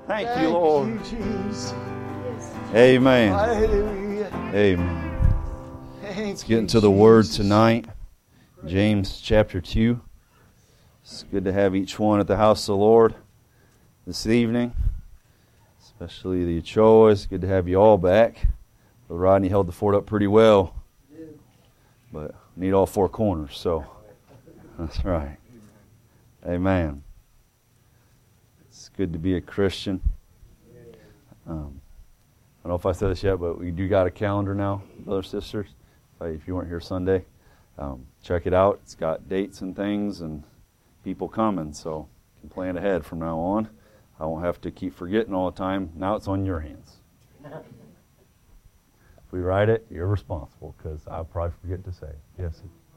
Thank you, Lord. You, Jesus. Amen. Hallelujah. Amen. Thank Let's get into the Word tonight. James chapter 2. It's good to have each one at the house of the Lord this evening, especially the Ochoas. Good to have you all back. But Rodney held the fort up pretty well, but need all four corners, so that's right. Amen. It's good to be a Christian. I don't know if I said this yet, but we do got a calendar now, brothers and sisters. If you weren't here Sunday, check it out. It's got dates and things and people coming, so you can plan ahead from now on. I won't have to keep forgetting all the time. Now it's on your hands. If we write it, you're responsible, because I'll probably forget to say. Yes.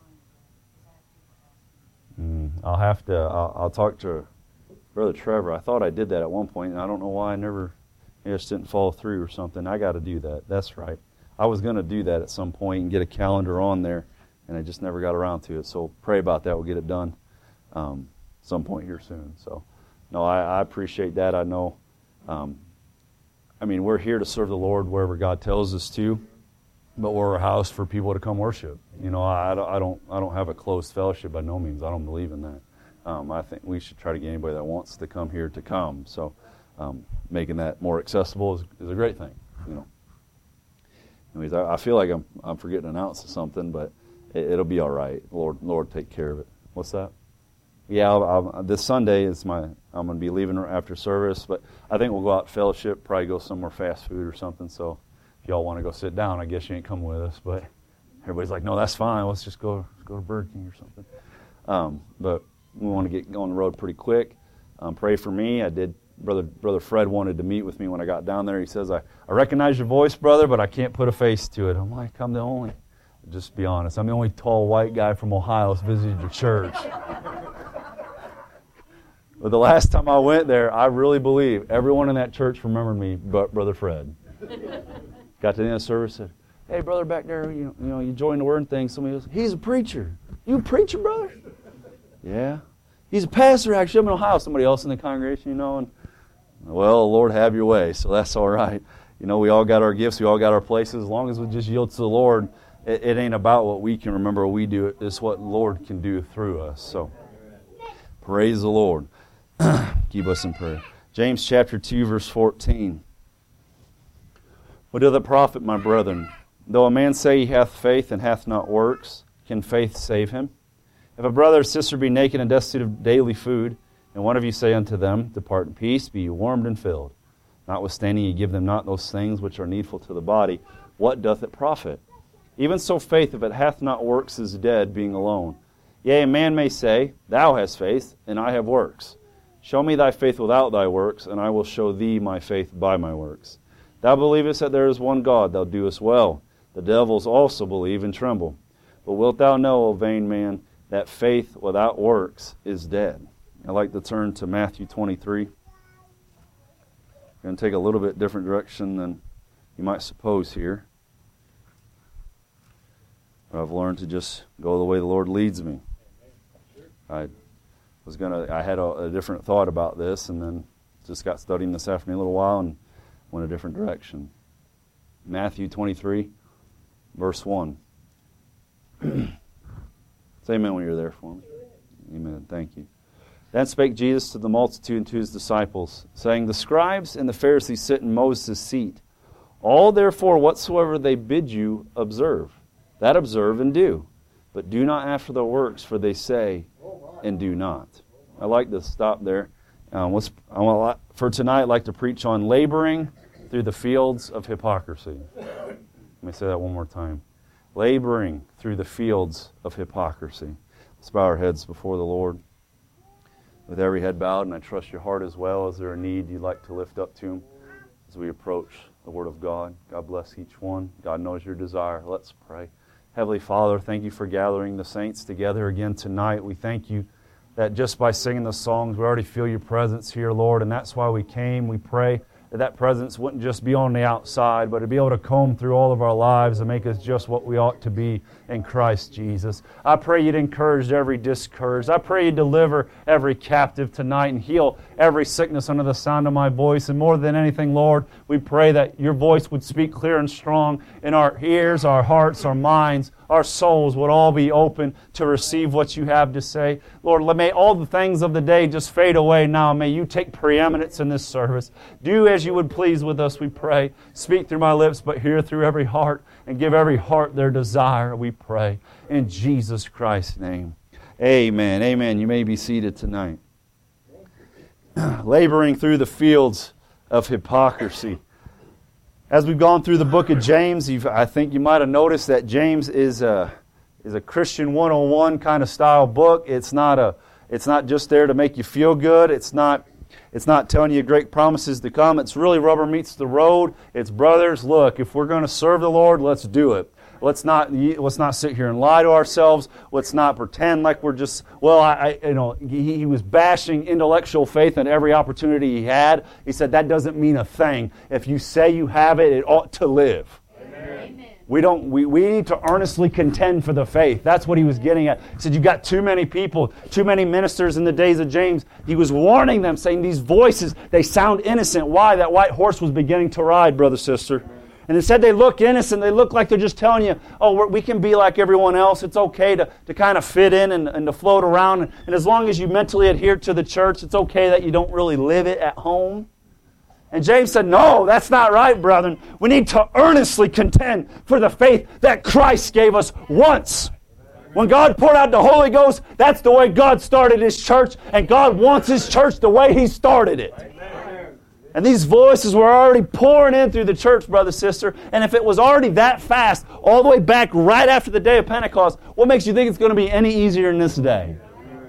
I'll talk to Brother Trevor. I thought I did that at one point, and I don't know why I just didn't follow through or something. I got to do that. That's right. I was going to do that at some point and get a calendar on there, and I just never got around to it. So pray about that. We'll get it done some point here soon. So, no, I appreciate that. I know. We're here to serve the Lord wherever God tells us to, but we're a house for people to come worship. You know, I don't have a closed fellowship by no means. I don't believe in that. I think we should try to get anybody that wants to come here to come. So, making that more accessible is a great thing. You know. Anyways, I feel like I'm forgetting to announce something, but it'll be all right. Lord, take care of it. What's that? Yeah, this Sunday I'm going to be leaving after service, but I think we'll go out to fellowship, probably go somewhere fast food or something. So if y'all want to go sit down, I guess you ain't coming with us. But everybody's like, no, that's fine. Let's just go to Burger King or something. But we want to get on the road pretty quick. Pray for me. I did. Brother Fred wanted to meet with me when I got down there. He says, I recognize your voice, brother, but I can't put a face to it. I'm like, just be honest, I'm the only tall white guy from Ohio that's visited your church. But the last time I went there, I really believe everyone in that church remembered me but Brother Fred. Got to the end of the service, said, hey, brother back there, you joined the word and things. Somebody goes, he's a preacher. You a preacher, brother? Yeah. He's a pastor, actually. I'm in Ohio. Somebody else in the congregation, and well, Lord, have your way. So that's all right. We all got our gifts. We all got our places. As long as we just yield to the Lord, it ain't about what we can remember, what we do. It's what the Lord can do through us. So praise the Lord. Keep us in prayer. James chapter 2, verse 14. What doth it profit, my brethren, though a man say he hath faith and hath not works, can faith save him? If a brother or sister be naked and destitute of daily food, and one of you say unto them, depart in peace, be ye warmed and filled, notwithstanding ye give them not those things which are needful to the body, what doth it profit? Even so faith, if it hath not works, is dead, being alone. Yea, a man may say, thou hast faith, and I have works. Show me thy faith without thy works, and I will show thee my faith by my works. Thou believest that there is one God, thou doest well. The devils also believe and tremble. But wilt thou know, O vain man, that faith without works is dead? I'd like to turn to Matthew 23. I'm going to take a little bit different direction than you might suppose here. But I've learned to just go the way the Lord leads me. I had a different thought about this, and then just got studying this afternoon a little while and went a different direction. Matthew 23, verse 1. Say amen when you're there for me. Amen. Thank you. Then spake Jesus to the multitude and to his disciples, saying, the scribes and the Pharisees sit in Moses' seat. All therefore whatsoever they bid you, observe. That observe and do. But do not after the works, for they say, and do not. I'd like to stop there. For tonight, I'd like to preach on laboring through the fields of hypocrisy. Let me say that one more time. Laboring through the fields of hypocrisy. Let's bow our heads before the Lord. With every head bowed, and I trust your heart as well. Is there a need you'd like to lift up to Him as we approach the Word of God? God bless each one. God knows your desire. Let's pray. Heavenly Father, thank you for gathering the saints together again tonight. We thank you that just by singing the songs, we already feel your presence here, Lord, and that's why we came. We pray that presence wouldn't just be on the outside, but to be able to comb through all of our lives and make us just what we ought to be in Christ Jesus. I pray you'd encourage every discouraged. I pray you'd deliver every captive tonight and heal every sickness under the sound of my voice. And more than anything, Lord, we pray that your voice would speak clear and strong in our ears, our hearts, our minds, our souls would all be open to receive what you have to say. Lord, may all the things of the day just fade away now. May you take preeminence in this service. Do as you would please with us, we pray. Speak through my lips, but hear through every heart, and give every heart their desire, we pray. In Jesus Christ's name. Amen. Amen. You may be seated tonight. Laboring through the fields of hypocrisy. As we've gone through the book of James, I think you might have noticed that James is a Christian 101 kind of style book. It's not just there to make you feel good. It's not telling you great promises to come. It's really rubber meets the road. It's, brothers, look, if we're going to serve the Lord, let's do it. Let's not sit here and lie to ourselves. Let's not pretend like we're just, he was bashing intellectual faith at every opportunity he had. He said that doesn't mean a thing. If you say you have it, it ought to live. Amen. We need to earnestly contend for the faith. That's what he was getting at. He said you've got too many people, too many ministers in the days of James. He was warning them, saying these voices, they sound innocent. Why? That white horse was beginning to ride, brother, sister. And instead they look innocent. They look like they're just telling you, we can be like everyone else. It's okay to kind of fit in and to float around. And as long as you mentally adhere to the church, it's okay that you don't really live it at home. And James said, no, that's not right, brethren. We need to earnestly contend for the faith that Christ gave us once. When God poured out the Holy Ghost, that's the way God started His church. And God wants His church the way He started it. And these voices were already pouring in through the church, brother, sister. And if it was already that fast, all the way back right after the day of Pentecost, what makes you think it's going to be any easier in this day?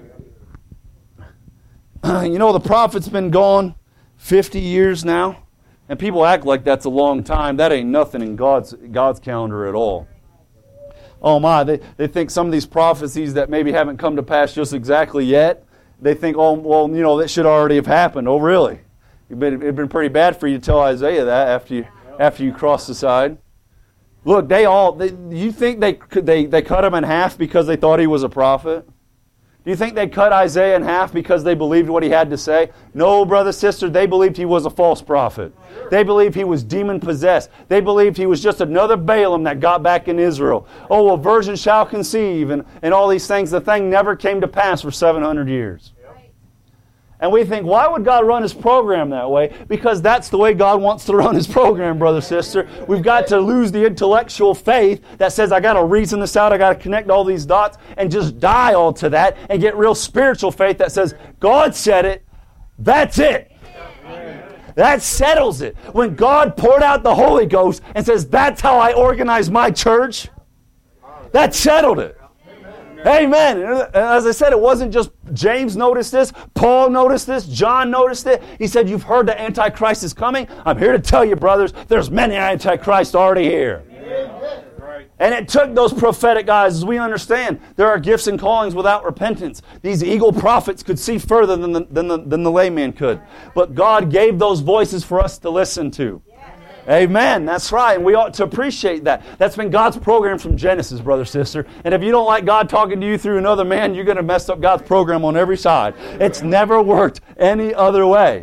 The prophet's been gone 50 years now. And people act like that's a long time. That ain't nothing in God's calendar at all. Oh my, they think some of these prophecies that maybe haven't come to pass just exactly yet, they think, that should already have happened. Oh, really? It'd been pretty bad for you to tell Isaiah that after you crossed the side. Look, you think they cut him in half because they thought he was a prophet? Do you think they cut Isaiah in half because they believed what he had to say? No, brother, sister, they believed he was a false prophet. They believed he was demon-possessed. They believed he was just another Balaam that got back in Israel. Oh, a virgin shall conceive, and all these things. The thing never came to pass for 700 years. And we think, why would God run His program that way? Because that's the way God wants to run His program, brother, sister. We've got to lose the intellectual faith that says, I got to reason this out, I got to connect all these dots, and just die all to that, and get real spiritual faith that says, God said it, that's it. That settles it. When God poured out the Holy Ghost and says, that's how I organize my church, that settled it. Amen. As I said, it wasn't just James noticed this, Paul noticed this, John noticed it. He said, you've heard the Antichrist is coming. I'm here to tell you, brothers, there's many Antichrists already here. And it took those prophetic guys, as we understand, there are gifts and callings without repentance. These eagle prophets could see further than the layman could. But God gave those voices for us to listen to. Amen. That's right. And we ought to appreciate that. That's been God's program from Genesis, brother, sister. And if you don't like God talking to you through another man, you're going to mess up God's program on every side. It's never worked any other way.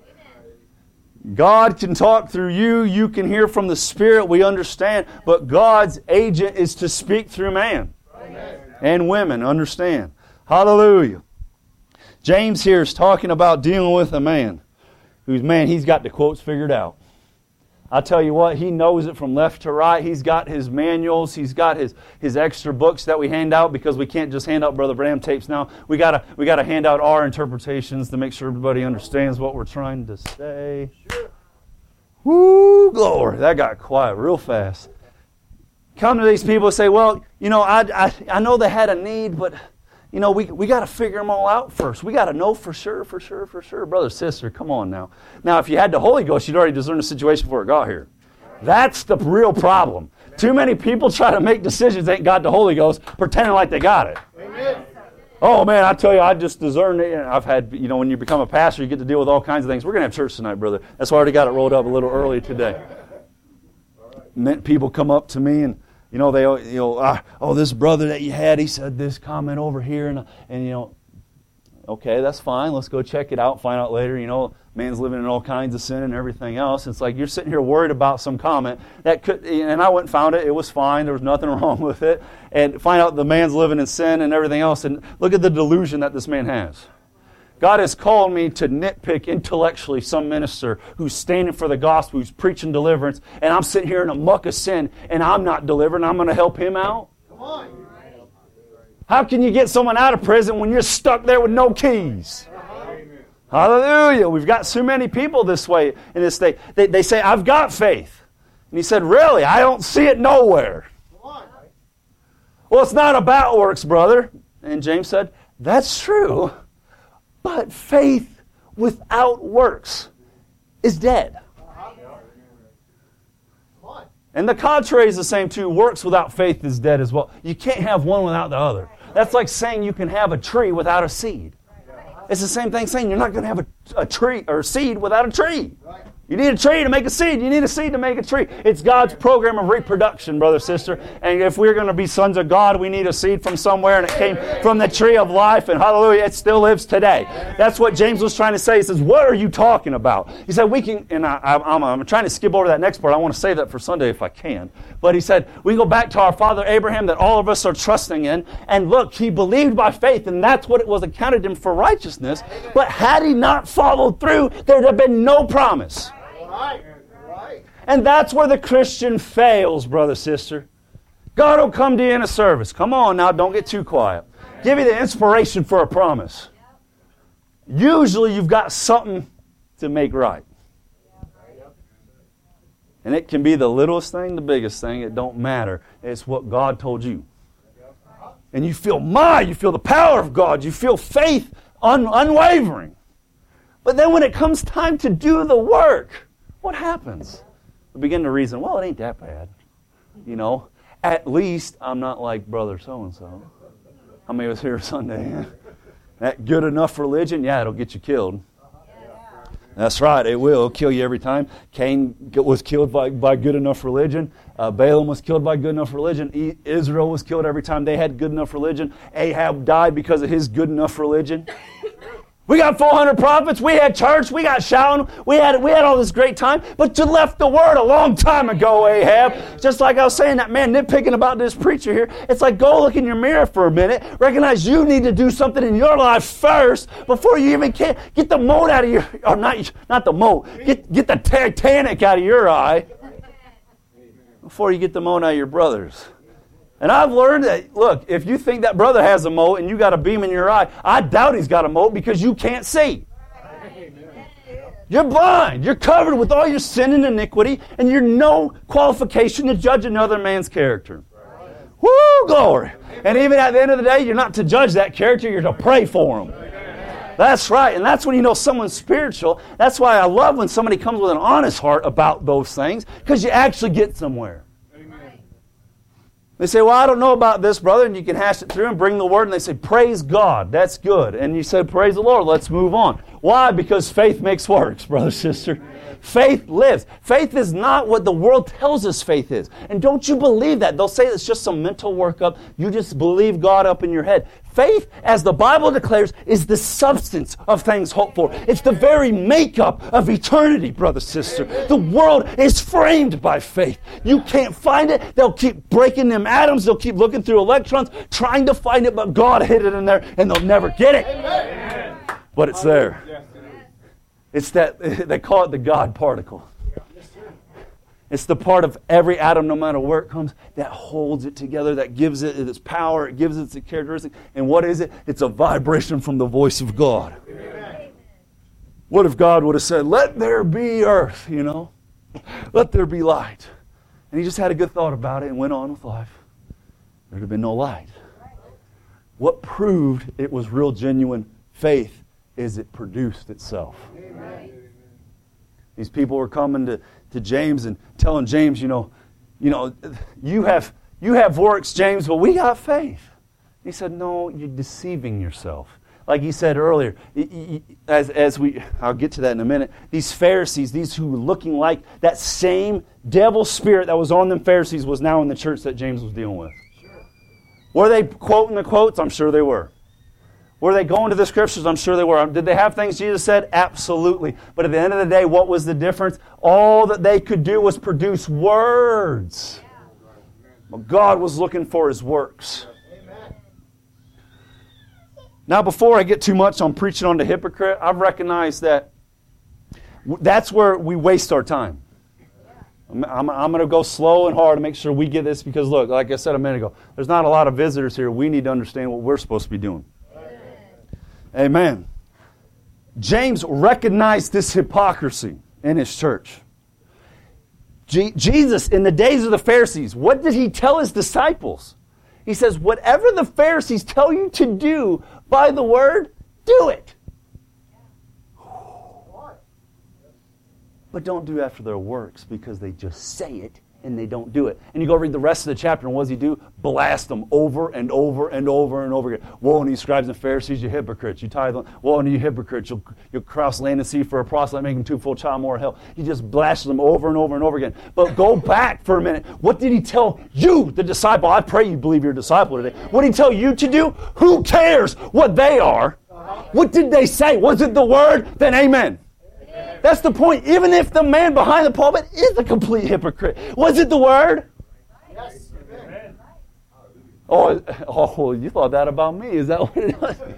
God can talk through you. You can hear from the Spirit. We understand. But God's agent is to speak through man. Amen. And women. Understand. Hallelujah. James here is talking about dealing with a man he's got the quotes figured out. I tell you what, he knows it from left to right. He's got his manuals. He's got his extra books that we hand out because we can't just hand out Brother Branham tapes now. We gotta hand out our interpretations to make sure everybody understands what we're trying to say. Sure. Woo, glory! That got quiet real fast. Come to these people and say, well, I know they had a need, but we got to figure them all out first. We got to know for sure. Brother, sister, come on now. Now, if you had the Holy Ghost, you'd already discern the situation before it got here. That's the real problem. Too many people try to make decisions, ain't got the Holy Ghost, pretending like they got it. Amen. Oh, man, I tell you, I just discerned it. I've had, when you become a pastor, you get to deal with all kinds of things. We're going to have church tonight, brother. That's why I already got it rolled up a little early today. People come up to me and, this brother that you had, he said this comment over here. And okay, that's fine. Let's go check it out, find out later. Man's living in all kinds of sin and everything else. It's like you're sitting here worried about some comment that could, and I went and found it. It was fine. There was nothing wrong with it. And find out the man's living in sin and everything else. And look at the delusion that this man has. God has called me to nitpick intellectually some minister who's standing for the gospel, who's preaching deliverance, and I'm sitting here in a muck of sin, and I'm not delivered, and I'm going to help him out? Come on. How can you get someone out of prison when you're stuck there with no keys? Hallelujah. We've got so many people this way in this state. They say, I've got faith. And he said, really? I don't see it nowhere. Well, it's not about works, brother. And James said, that's true. But faith without works is dead. And the contrary is the same too. Works without faith is dead as well. You can't have one without the other. That's like saying you can have a tree without a seed. It's the same thing saying you're not going to have a tree or a seed without a tree. You need a tree to make a seed. You need a seed to make a tree. It's God's program of reproduction, brother, sister. And if we're going to be sons of God, we need a seed from somewhere. And it came from the tree of life. And hallelujah, it still lives today. That's what James was trying to say. He says, what are you talking about? He said, we can, and I'm trying to skip over that next part. I want to save that for Sunday if I can. But he said, we can go back to our father Abraham that all of us are trusting in. And look, he believed by faith. And that's what it was accounted him for righteousness. But had he not followed through, there would have been no promise. And that's where the Christian fails, brother, sister. God will come to you in a service. Come on now, don't get too quiet. Give you the inspiration for a promise. Usually you've got something to make right. And it can be the littlest thing, the biggest thing. It don't matter. It's what God told you. And you feel you feel the power of God. You feel faith unwavering. But then when it comes time to do the work, what happens? We begin to reason, well, it ain't that bad. At least I'm not like brother so-and-so. How many was here Sunday? That good enough religion? Yeah, it'll get you killed. That's right, it will. It'll kill you every time. Cain was killed by good enough religion. Balaam was killed by good enough religion. Israel was killed every time they had good enough religion. Ahab died because of his good enough religion. We got 400 prophets. We had church. We got shouting. We had all this great time. But you left the word a long time ago, Ahab. Just like I was saying, that man nitpicking about this preacher here. It's like, go look in your mirror for a minute. Recognize you need to do something in your life first before you even can get the mote out of your, or not the mote. Get the Titanic out of your eye before you get the mote out of your brother's. And I've learned that, look, if you think that brother has a mote and you got a beam in your eye, I doubt he's got a mote because you can't see. You're blind. You're covered with all your sin and iniquity, and you're no qualification to judge another man's character. Woo, glory. And even at the end of the day, you're not to judge that character, you're to pray for him. That's right. And that's when you know someone's spiritual. That's why I love when somebody comes with an honest heart about those things, because you actually get somewhere. They say, well, I don't know about this, brother, and you can hash it through and bring the word, and they say, praise God, that's good. And you say, praise the Lord, let's move on. Why? Because faith makes works, brother, sister. Faith lives. Faith is not what the world tells us faith is. And don't you believe that. They'll say it's just some mental workup. You just believe God up in your head. Faith, as the Bible declares, is the substance of things hoped for. It's the very makeup of eternity, brother, sister. The world is framed by faith. You can't find it. They'll keep breaking them atoms. They'll keep looking through electrons, trying to find it, but God hid it in there, and they'll never get it. Amen. But it's there. It's that, they call it the God particle. It's the part of every atom, no matter where it comes, that holds it together, that gives it its power, it gives it its characteristic. And what is it? It's a vibration from the voice of God. Amen. What if God would have said, let there be earth, Let there be light. And he just had a good thought about it and went on with life. There'd have been no light. What proved it was real, genuine faith is it produced itself. Amen. These people were coming to James and telling James, you have works, James, but we got faith. He said, no, you're deceiving yourself. Like he said earlier, I'll get to that in a minute, these Pharisees, these who were looking like that same devil spirit that was on them Pharisees was now in the church that James was dealing with. Sure. Were they quoting the quotes? I'm sure they were. Were they going to the scriptures? I'm sure they were. Did they have things Jesus said? Absolutely. But at the end of the day, what was the difference? All that they could do was produce words. But God was looking for His works. Now, before I get too much on preaching on the hypocrite, I've recognized that that's where we waste our time. I'm going to go slow and hard to make sure we get this because, look, like I said a minute ago, there's not a lot of visitors here. We need to understand what we're supposed to be doing. Amen. James recognized this hypocrisy in his church. Jesus, in the days of the Pharisees, what did He tell His disciples? He says, whatever the Pharisees tell you to do by the word, do it. But don't do after their works because they just say it and they don't do it. And you go read the rest of the chapter, and what does He do? Blast them over and over and over and over again. Woe unto you scribes and Pharisees, you hypocrites. You tithe. Woe unto you hypocrites. You'll cross land and sea for a proselyte, make him twofold child more of hell. He just blasts them over and over and over again. But go back for a minute. What did He tell you, the disciple? I pray you believe you're a disciple today. What did He tell you to do? Who cares what they are? What did they say? Was it the word? Then amen. That's the point. Even if the man behind the pulpit is a complete hypocrite. Was it the word? Yes. Oh, you thought that about me. Is that what it was?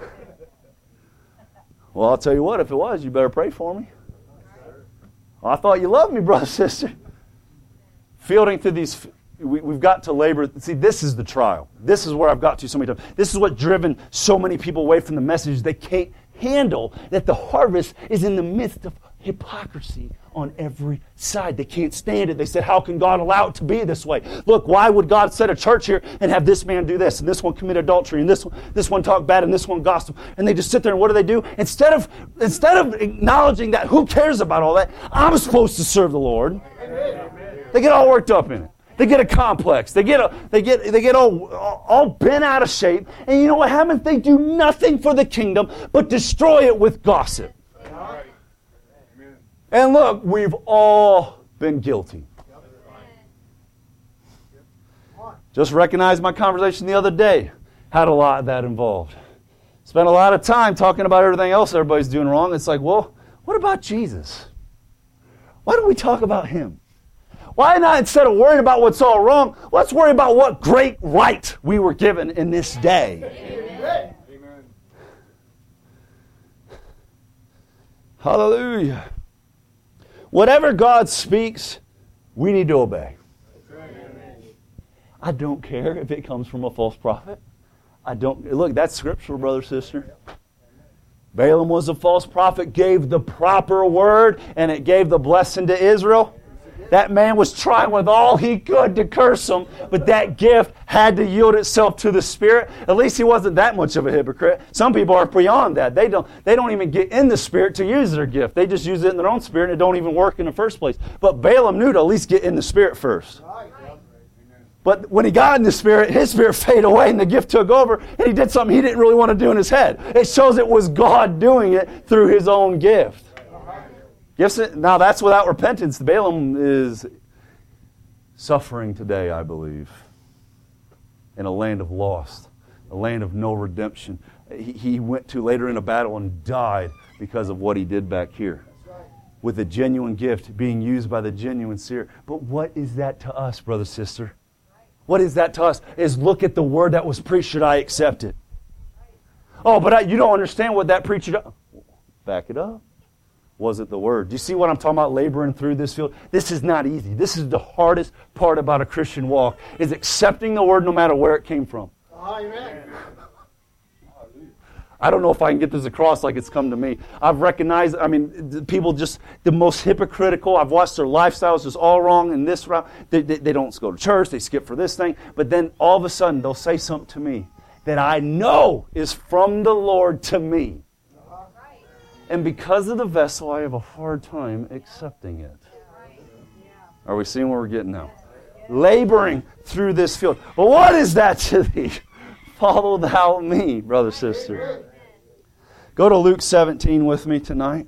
Well, I'll tell you what. If it was, you better pray for me. I thought you loved me, brother, sister. Fielding through these... We've got to labor. See, this is the trial. This is where I've got to so many times. This is what's driven so many people away from the message. They can't handle that the harvest is in the midst of hypocrisy on every side. They can't stand it. They said, how can God allow it to be this way? Look, why would God set a church here and have this man do this, and this one commit adultery, and this one talk bad, and this one gossip? And they just sit there, and what do? Instead of acknowledging that, who cares about all that? I'm supposed to serve the Lord. Amen. They get all worked up in it. They get a complex. They get all bent out of shape. And you know what happens? They do nothing for the kingdom but destroy it with gossip. And look, we've all been guilty. Just recognized my conversation the other day. Had a lot of that involved. Spent a lot of time talking about everything else everybody's doing wrong. It's like, well, what about Jesus? Why don't we talk about Him? Why not, instead of worrying about what's all wrong, let's worry about what great right we were given in this day. Amen. Hallelujah. Whatever God speaks, we need to obey. I don't care if it comes from a false prophet. Look, that's scriptural, brother, sister. Balaam was a false prophet, gave the proper word, and it gave the blessing to Israel. That man was trying with all he could to curse them, but that gift had to yield itself to the Spirit. At least he wasn't that much of a hypocrite. Some people are beyond that. They don't even get in the Spirit to use their gift. They just use it in their own spirit, and it don't even work in the first place. But Balaam knew to at least get in the Spirit first. But when he got in the Spirit, his spirit faded away and the gift took over, and he did something he didn't really want to do in his head. It shows it was God doing it through His own gift. Now that's without repentance. Balaam is suffering today, I believe, in a land of lost, a land of no redemption. He went to later in a battle and died because of what he did back here. With a genuine gift being used by the genuine seer. But what is that to us, brother, sister? What is that to us? Is look at the word that was preached, should I accept it? Oh, but you don't understand what that preacher does. Back it up. Was it the word? Do you see what I'm talking about, laboring through this field? This is not easy. This is the hardest part about a Christian walk, is accepting the word no matter where it came from. Amen. I don't know if I can get this across like it's come to me. I've recognized, people just, the most hypocritical. I've watched their lifestyles just all wrong in this route. They don't go to church. They skip for this thing. But then all of a sudden, they'll say something to me that I know is from the Lord to me. And because of the vessel, I have a hard time accepting it. Are we seeing where we're getting now? Laboring through this field. Well, what is that to thee? Follow thou me, brother, sister. Go to Luke 17 with me tonight.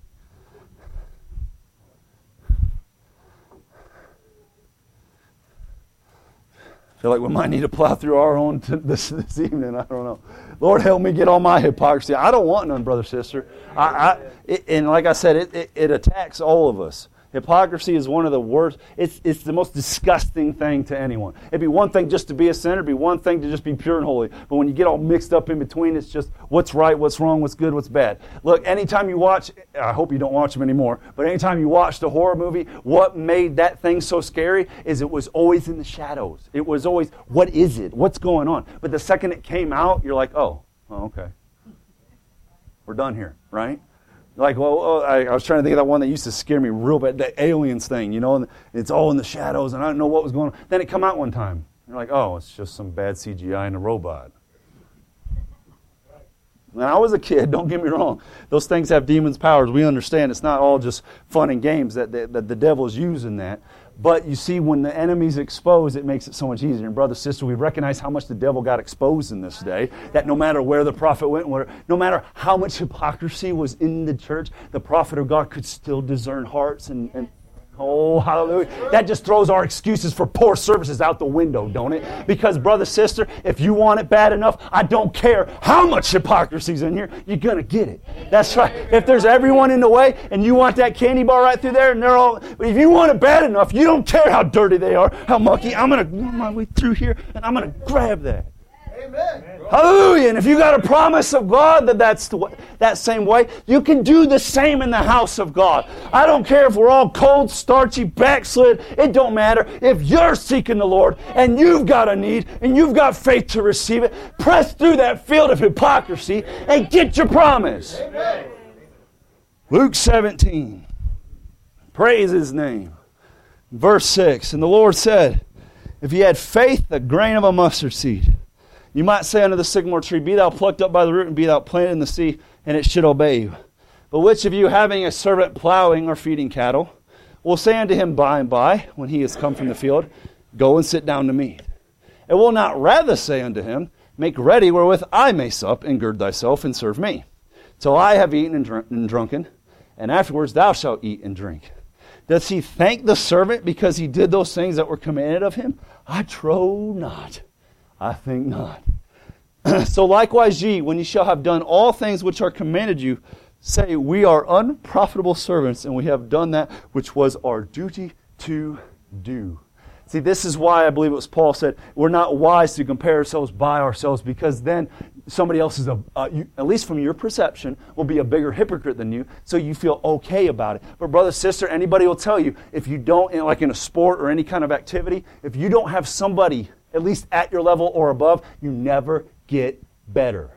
I feel like we might need to plow through our own this evening. I don't know. Lord, help me get all my hypocrisy. I don't want none, brother, sister. And like I said, it attacks all of us. Hypocrisy is one of the worst. It's the most disgusting thing to anyone. It'd be one thing just to be a sinner. It'd be one thing to just be pure and holy. But when you get all mixed up in between, it's just what's right, what's wrong, what's good, what's bad. Look, anytime you watch, I hope you don't watch them anymore, but anytime you watched a horror movie, what made that thing so scary is it was always in the shadows. It was always, what is it? What's going on? But the second it came out, you're like, oh, okay. We're done here, right? Like, well, I was trying to think of that one that used to scare me real bad, the aliens thing, you know, and it's all in the shadows, and I don't know what was going on. Then it come out one time. You're like, oh, it's just some bad CGI and a robot. When I was a kid, don't get me wrong, those things have demons' powers. We understand it's not all just fun and games that the devil's using that. But you see, when the enemy's exposed, it makes it so much easier. And brother, sister, we recognize how much the devil got exposed in this day, that no matter where the prophet went, no matter how much hypocrisy was in the church, the prophet of God could still discern hearts and oh, hallelujah. That just throws our excuses for poor services out the window, don't it? Because, brother, sister, if you want it bad enough, I don't care how much hypocrisy's in here, you're going to get it. That's right. If there's everyone in the way and you want that candy bar right through there, and they're all, if you want it bad enough, you don't care how dirty they are, how mucky, I'm going to work my way through here and I'm going to grab that. Amen. Hallelujah. And if you got a promise of God that's that same way, you can do the same in the house of God. I don't care if we're all cold, starchy, backslid. It don't matter. If you're seeking the Lord and you've got a need and you've got faith to receive it, press through that field of hypocrisy and get your promise. Amen. Luke 17. Praise His name. Verse 6. And the Lord said, if ye had faith, the grain of a mustard seed, you might say unto the sycamore tree, be thou plucked up by the root, and be thou planted in the sea, and it should obey you. But which of you, having a servant plowing or feeding cattle, will say unto him by and by, when he is come from the field, go and sit down to meat? And will not rather say unto him, make ready wherewith I may sup, and gird thyself, and serve me, till I have eaten and drunken, and afterwards thou shalt eat and drink. Does he thank the servant because he did those things that were commanded of him? I trow not. I think not. So likewise ye, when ye shall have done all things which are commanded you, say, we are unprofitable servants, and we have done that which was our duty to do. See, this is why I believe it was Paul said, we're not wise to compare ourselves by ourselves, because then somebody else is, at least from your perception, will be a bigger hypocrite than you, so you feel okay about it. But brother, sister, anybody will tell you, if you don't, like in a sport or any kind of activity, if you don't have somebody at least at your level or above, you never get better.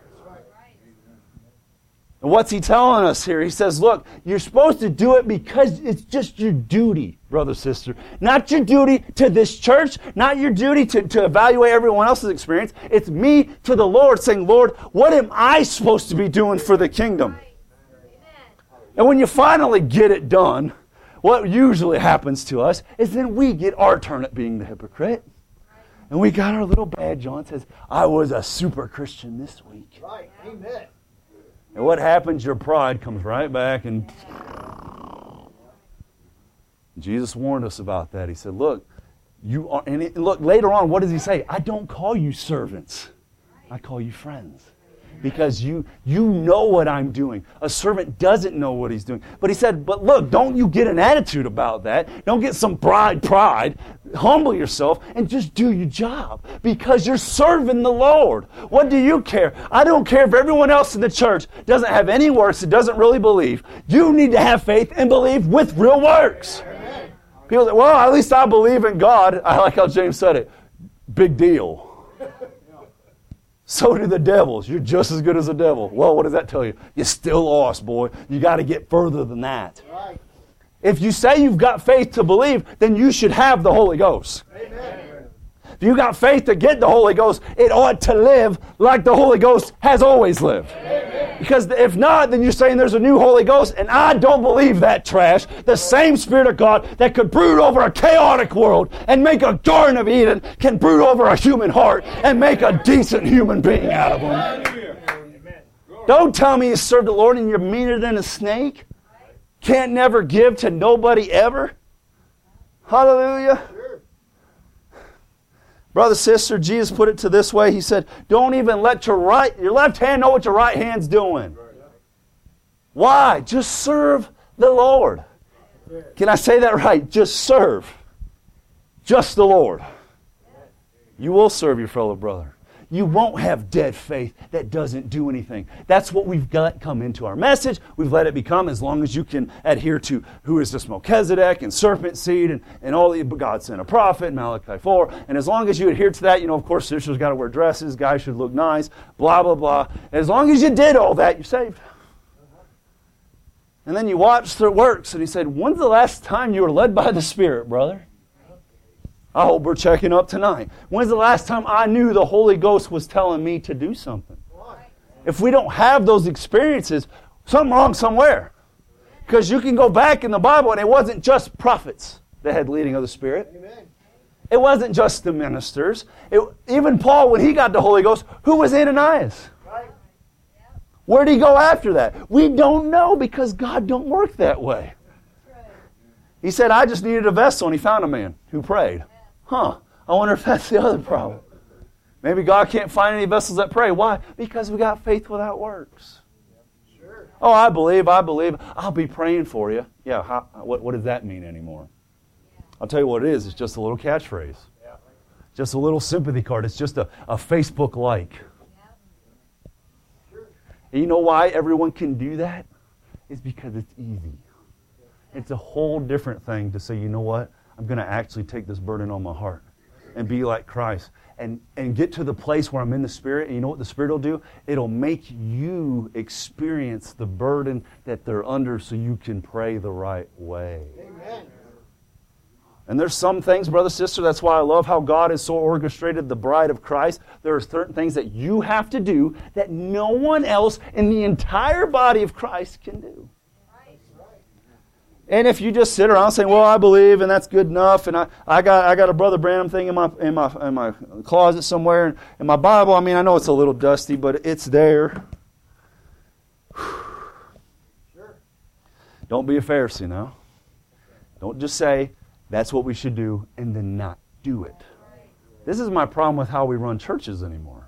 And what's he telling us here? He says, look, you're supposed to do it because it's just your duty, brother, sister. Not your duty to this church, not your duty to evaluate everyone else's experience. It's me to the Lord saying, Lord, what am I supposed to be doing for the kingdom? And when you finally get it done, what usually happens to us is then we get our turn at being the hypocrite. And we got our little badge on. It says, I was a super Christian this week. Right. Amen. And what happens? Your pride comes right back. And Jesus warned us about that. He said, look, you are, and look, later on, what does he say? I don't call you servants. I call you friends. Because you know what I'm doing. A servant doesn't know what he's doing. But he said, but look, don't you get an attitude about that. Don't get some pride. Humble yourself and just do your job. Because you're serving the Lord. What do you care? I don't care if everyone else in the church doesn't have any works, and doesn't really believe. You need to have faith and believe with real works. People say, well, at least I believe in God. I like how James said it. Big deal. So do the devils. You're just as good as the devil. Well, what does that tell you? You're still lost, boy. You got to get further than that. Right. If you say you've got faith to believe, then you should have the Holy Ghost. Amen. If you got faith to get the Holy Ghost, it ought to live like the Holy Ghost has always lived. Amen. Because if not, then you're saying there's a new Holy Ghost, and I don't believe that trash. The same Spirit of God that could brood over a chaotic world and make a Garden of Eden can brood over a human heart and make a decent human being out of them. Don't tell me you serve the Lord and you're meaner than a snake. Can't never give to nobody ever. Hallelujah. Brother, sister, Jesus put it to this way. He said, don't even let your left hand know what your right hand's doing. Why? Just serve the Lord. Can I say that right? Just serve. Just the Lord. You will serve your fellow brother. You won't have dead faith that doesn't do anything. That's what we've got come into our message. We've let it become, as long as you can adhere to who is this Melchizedek and serpent seed and all the God sent a prophet, Malachi 4. And as long as you adhere to that, of course, sisters got to wear dresses, guys should look nice, blah, blah, blah. As long as you did all that, you're saved. And then you watch the works, and he said, when's the last time you were led by the Spirit, brother? I hope we're checking up tonight. When's the last time I knew the Holy Ghost was telling me to do something? If we don't have those experiences, something wrong somewhere. Because you can go back in the Bible and it wasn't just prophets that had leading of the Spirit. Amen. It wasn't just the ministers. Even Paul, when he got the Holy Ghost, who was Ananias? Where did he go after that? We don't know, because God don't work that way. He said, I just needed a vessel, and he found a man who prayed. I wonder if that's the other problem. Maybe God can't find any vessels that pray. Why? Because we got faith without works. Sure. Oh, I believe. I'll be praying for you. Yeah, what does that mean anymore? I'll tell you what it is. It's just a little catchphrase. Yeah. Just a little sympathy card. It's just a Facebook like. Yeah. Sure. And you know why everyone can do that? It's because it's easy. It's a whole different thing to say, you know what? I'm going to actually take this burden on my heart and be like Christ and get to the place where I'm in the Spirit. And you know what the Spirit will do? It'll make you experience the burden that they're under so you can pray the right way. Amen. And there's some things, brother, sister, that's why I love how God has so orchestrated the bride of Christ. There are certain things that you have to do that no one else in the entire body of Christ can do. And if you just sit around saying, well, I believe, and that's good enough, and I got a Brother Branham thing in my closet somewhere, and my Bible, I know it's a little dusty, but it's there. Sure. Don't be a Pharisee now. Don't just say, that's what we should do, and then not do it. This is my problem with how we run churches anymore.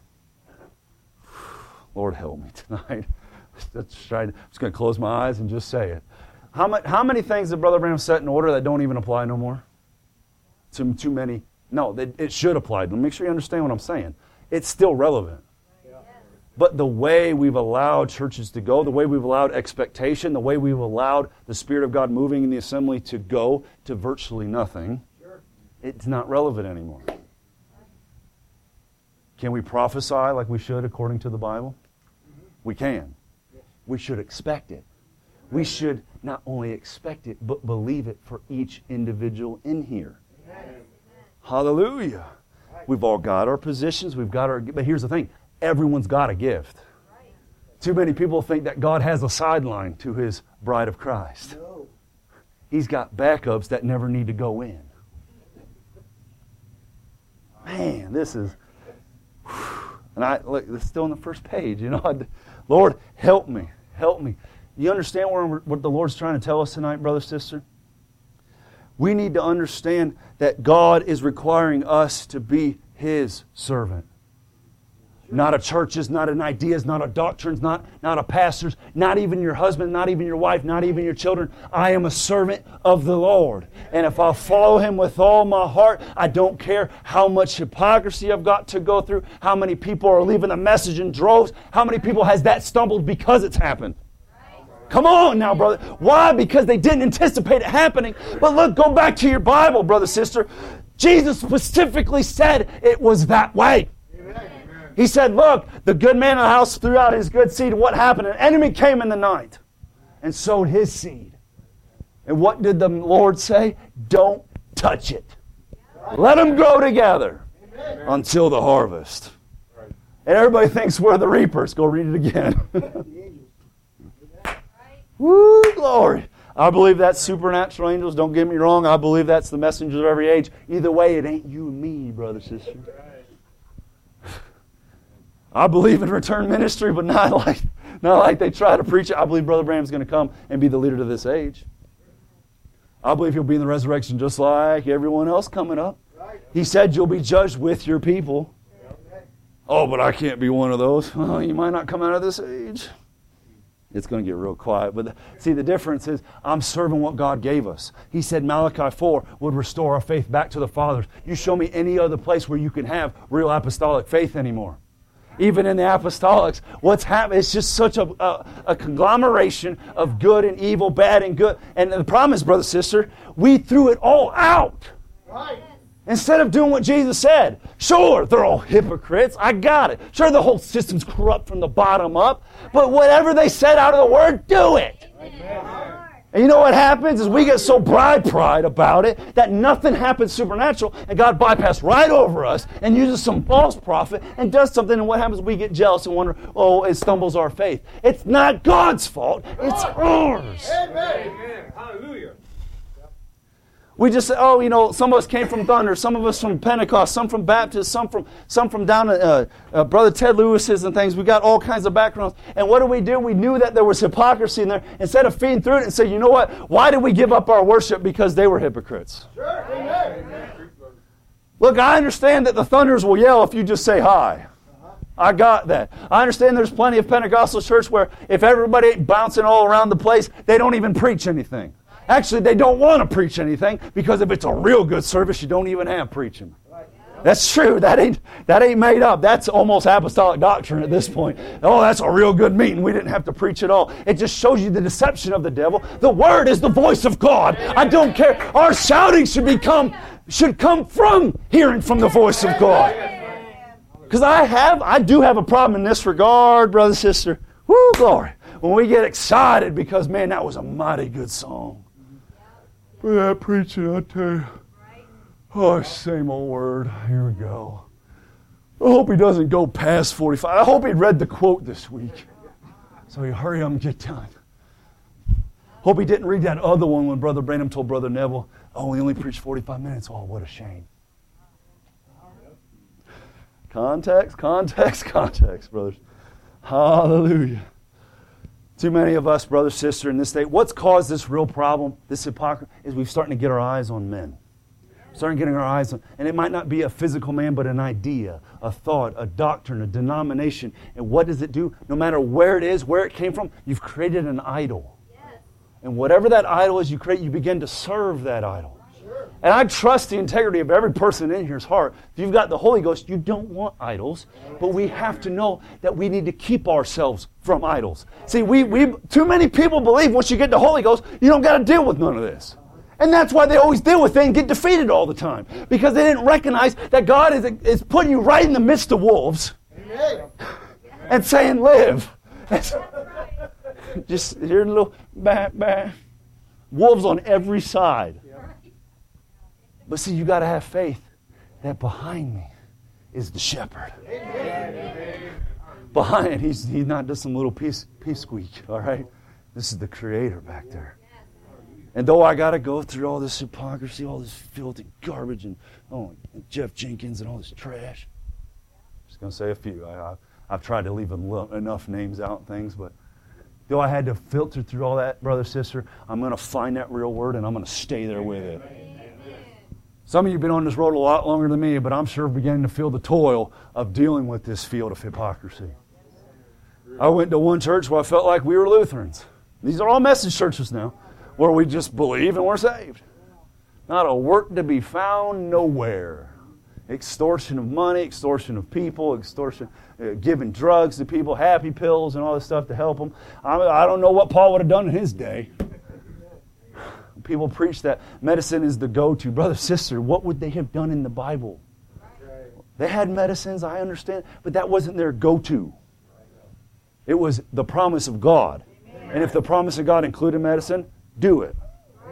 Lord help me tonight. I'm just going to close my eyes and just say it. How many things did Brother Branham set in order that don't even apply no more? Too many. No, it should apply. Make sure you understand what I'm saying. It's still relevant. Yeah. But the way we've allowed churches to go, the way we've allowed expectation, the way we've allowed the Spirit of God moving in the assembly to go to virtually nothing, it's not relevant anymore. Can we prophesy like we should according to the Bible? We can. We should expect it. We should not only expect it, but believe it for each individual in here. Amen. Hallelujah. Right. We've all got our positions. But here's the thing. Everyone's got a gift. Right. Too many people think that God has a sideline to His bride of Christ. No. He's got backups that never need to go in. Man, this is... And look, it's still on the first page. Lord, help me. Help me. You understand what the Lord's trying to tell us tonight, brother, sister? We need to understand that God is requiring us to be His servant. Not a church's, not an idea's, not a doctrine's, not a pastor's, not even your husband, not even your wife, not even your children. I am a servant of the Lord. And if I follow Him with all my heart, I don't care how much hypocrisy I've got to go through, how many people are leaving the message in droves, how many people has that stumbled because it's happened. Come on now, brother. Why? Because they didn't anticipate it happening. But look, go back to your Bible, brother, sister. Jesus specifically said it was that way. Amen. He said, look, the good man of the house threw out his good seed. What happened? An enemy came in the night and sowed his seed. And what did the Lord say? Don't touch it. Let them grow together until the harvest. And everybody thinks we're the reapers. Go read it again. Woo, glory. I believe that's supernatural angels. Don't get me wrong. I believe that's the messengers of every age. Either way, it ain't you and me, brother, sister. I believe in return ministry, but not like they try to preach it. I believe Brother Branham's going to come and be the leader to this age. I believe he'll be in the resurrection just like everyone else coming up. He said you'll be judged with your people. Oh, but I can't be one of those. Well, you might not come out of this age. It's going to get real quiet. But see, the difference is I'm serving what God gave us. He said Malachi 4 would restore our faith back to the fathers. You show me any other place where you can have real apostolic faith anymore. Even in the apostolics, what's happening? It's just such a conglomeration of good and evil, bad and good. And the problem is, brother, sister, we threw it all out. Right. Instead of doing what Jesus said. Sure, they're all hypocrites. I got it. Sure, the whole system's corrupt from the bottom up. But whatever they said out of the Word, do it. Amen. And you know what happens is we get so pride about it that nothing happens supernatural, and God bypassed right over us and uses some false prophet and does something, and what happens? We get jealous and wonder, oh, it stumbles our faith. It's not God's fault. It's ours. Amen. Hallelujah. We just say, oh, you know, some of us came from Thunder, some of us from Pentecost, some from Baptist, some from down at Brother Ted Lewis's and things. We got all kinds of backgrounds. And what do? We knew that there was hypocrisy in there. Instead of feeding through it and say, you know what? Why did we give up our worship? Because they were hypocrites. Sure. Amen. Look, I understand that the Thunders will yell if you just say hi. I got that. I understand there's plenty of Pentecostal church where if everybody ain't bouncing all around the place, they don't even preach anything. Actually, they don't want to preach anything because if it's a real good service, you don't even have preaching. That's true. That ain't made up. That's almost apostolic doctrine at this point. Oh, that's a real good meeting. We didn't have to preach at all. It just shows you the deception of the devil. The Word is the voice of God. I don't care. Our shouting should come from hearing from the voice of God. Because I do have a problem in this regard, brother, sister. Woo, glory. When we get excited because, man, that was a mighty good song. That preaching, I tell you. Oh, same old word. Here we go. I hope he doesn't go past 45. I hope he read the quote this week. So he hurry up and get done. Hope he didn't read that other one when Brother Branham told Brother Neville, oh, he only preached 45 minutes. Oh, what a shame. Context, brothers. Hallelujah. Too many of us, brother, sister, in this day, what's caused this real problem, this hypocrisy, is we're starting to get our eyes on men. Starting getting our eyes on, and it might not be a physical man, but an idea, a thought, a doctrine, a denomination. And what does it do? No matter where it is, where it came from, you've created an idol. Yes. And whatever that idol is you create, you begin to serve that idol. Sure. And I trust the integrity of every person in here's heart. If you've got the Holy Ghost, you don't want idols, but we have to know that we need to keep ourselves from idols. See, too many people believe once you get the Holy Ghost, you don't got to deal with none of this. And that's why they always deal with it and get defeated all the time. Because they didn't recognize that God is putting you right in the midst of wolves. Amen. And saying, live. Just hear a little bah. Wolves on every side. But see, you got to have faith that behind me is the shepherd. Amen. Behind, he's not just some little piece squeak, all right? This is the Creator back there. And though I got to go through all this hypocrisy, all this filthy garbage, and Jeff Jenkins and all this trash, I'm just going to say a few. I've tried to leave enough names out and things, but though I had to filter through all that, brother, sister, I'm going to find that real word and I'm going to stay there with it. Some of you have been on this road a lot longer than me, but I'm sure beginning to feel the toil of dealing with this field of hypocrisy. I went to one church where I felt like we were Lutherans. These are all message churches now, where we just believe and we're saved. Not a work to be found nowhere. Extortion of money, extortion of people, giving drugs to people, happy pills and all this stuff to help them. I don't know what Paul would have done in his day. People preach that medicine is the go-to. Brother, sister, what would they have done in the Bible? They had medicines, I understand, but that wasn't their go-to. It was the promise of God. And if the promise of God included medicine, do it.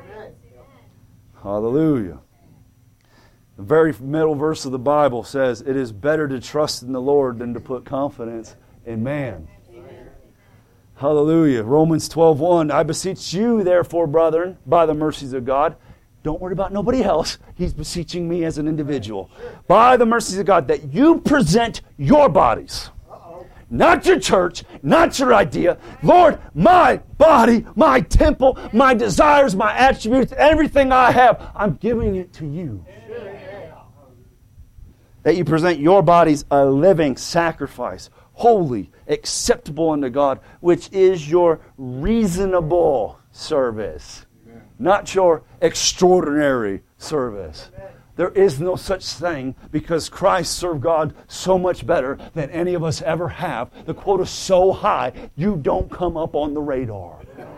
Hallelujah. The very middle verse of the Bible says, it is better to trust in the Lord than to put confidence in man. Hallelujah. Romans 12:1. I beseech you, therefore, brethren, by the mercies of God. Don't worry about nobody else. He's beseeching me as an individual. By the mercies of God, that you present your bodies. Not your church, not your idea. Lord, my body, my temple, my desires, my attributes, everything I have, I'm giving it to you. That you present your bodies a living sacrifice, holy, acceptable unto God, which is your reasonable service. Not your extraordinary service. There is no such thing because Christ served God so much better than any of us ever have. The quota's so high, you don't come up on the radar.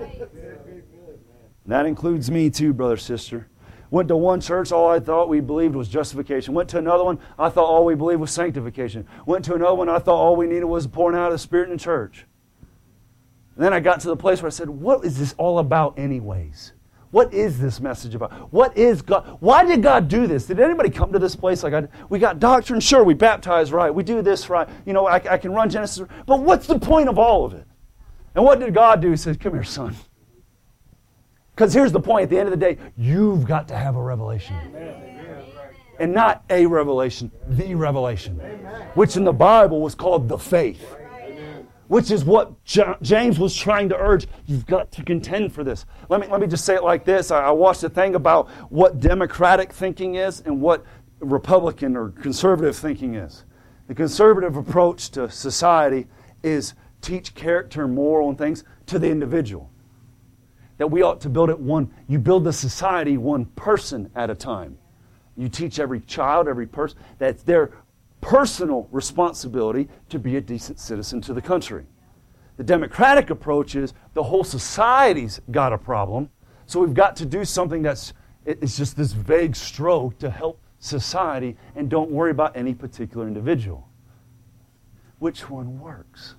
That includes me too, brother, sister. Went to one church, all I thought we believed was justification. Went to another one, I thought all we believed was sanctification. Went to another one, I thought all we needed was pouring out of the Spirit in the church. And then I got to the place where I said, what is this all about anyways? What is this message about? What is God? Why did God do this? Did anybody come to this place like we got doctrine? Sure, we baptize right. We do this right. You know, I can run Genesis. But what's the point of all of it? And what did God do? He said, come here, son. Because here's the point. At the end of the day, you've got to have a revelation. And not a revelation, the revelation. Which in the Bible was called the faith. Which is what James was trying to urge. You've got to contend for this. Let me just say it like this. I watched a thing about what democratic thinking is and what Republican or conservative thinking is. The conservative approach to society is teach character and moral and things to the individual. That we ought to build it you build the society one person at a time. You teach every child, every person, that's their personal responsibility to be a decent citizen to the country. The democratic approach is the whole society's got a problem, so we've got to do something it's just this vague stroke to help society and don't worry about any particular individual. Which one works?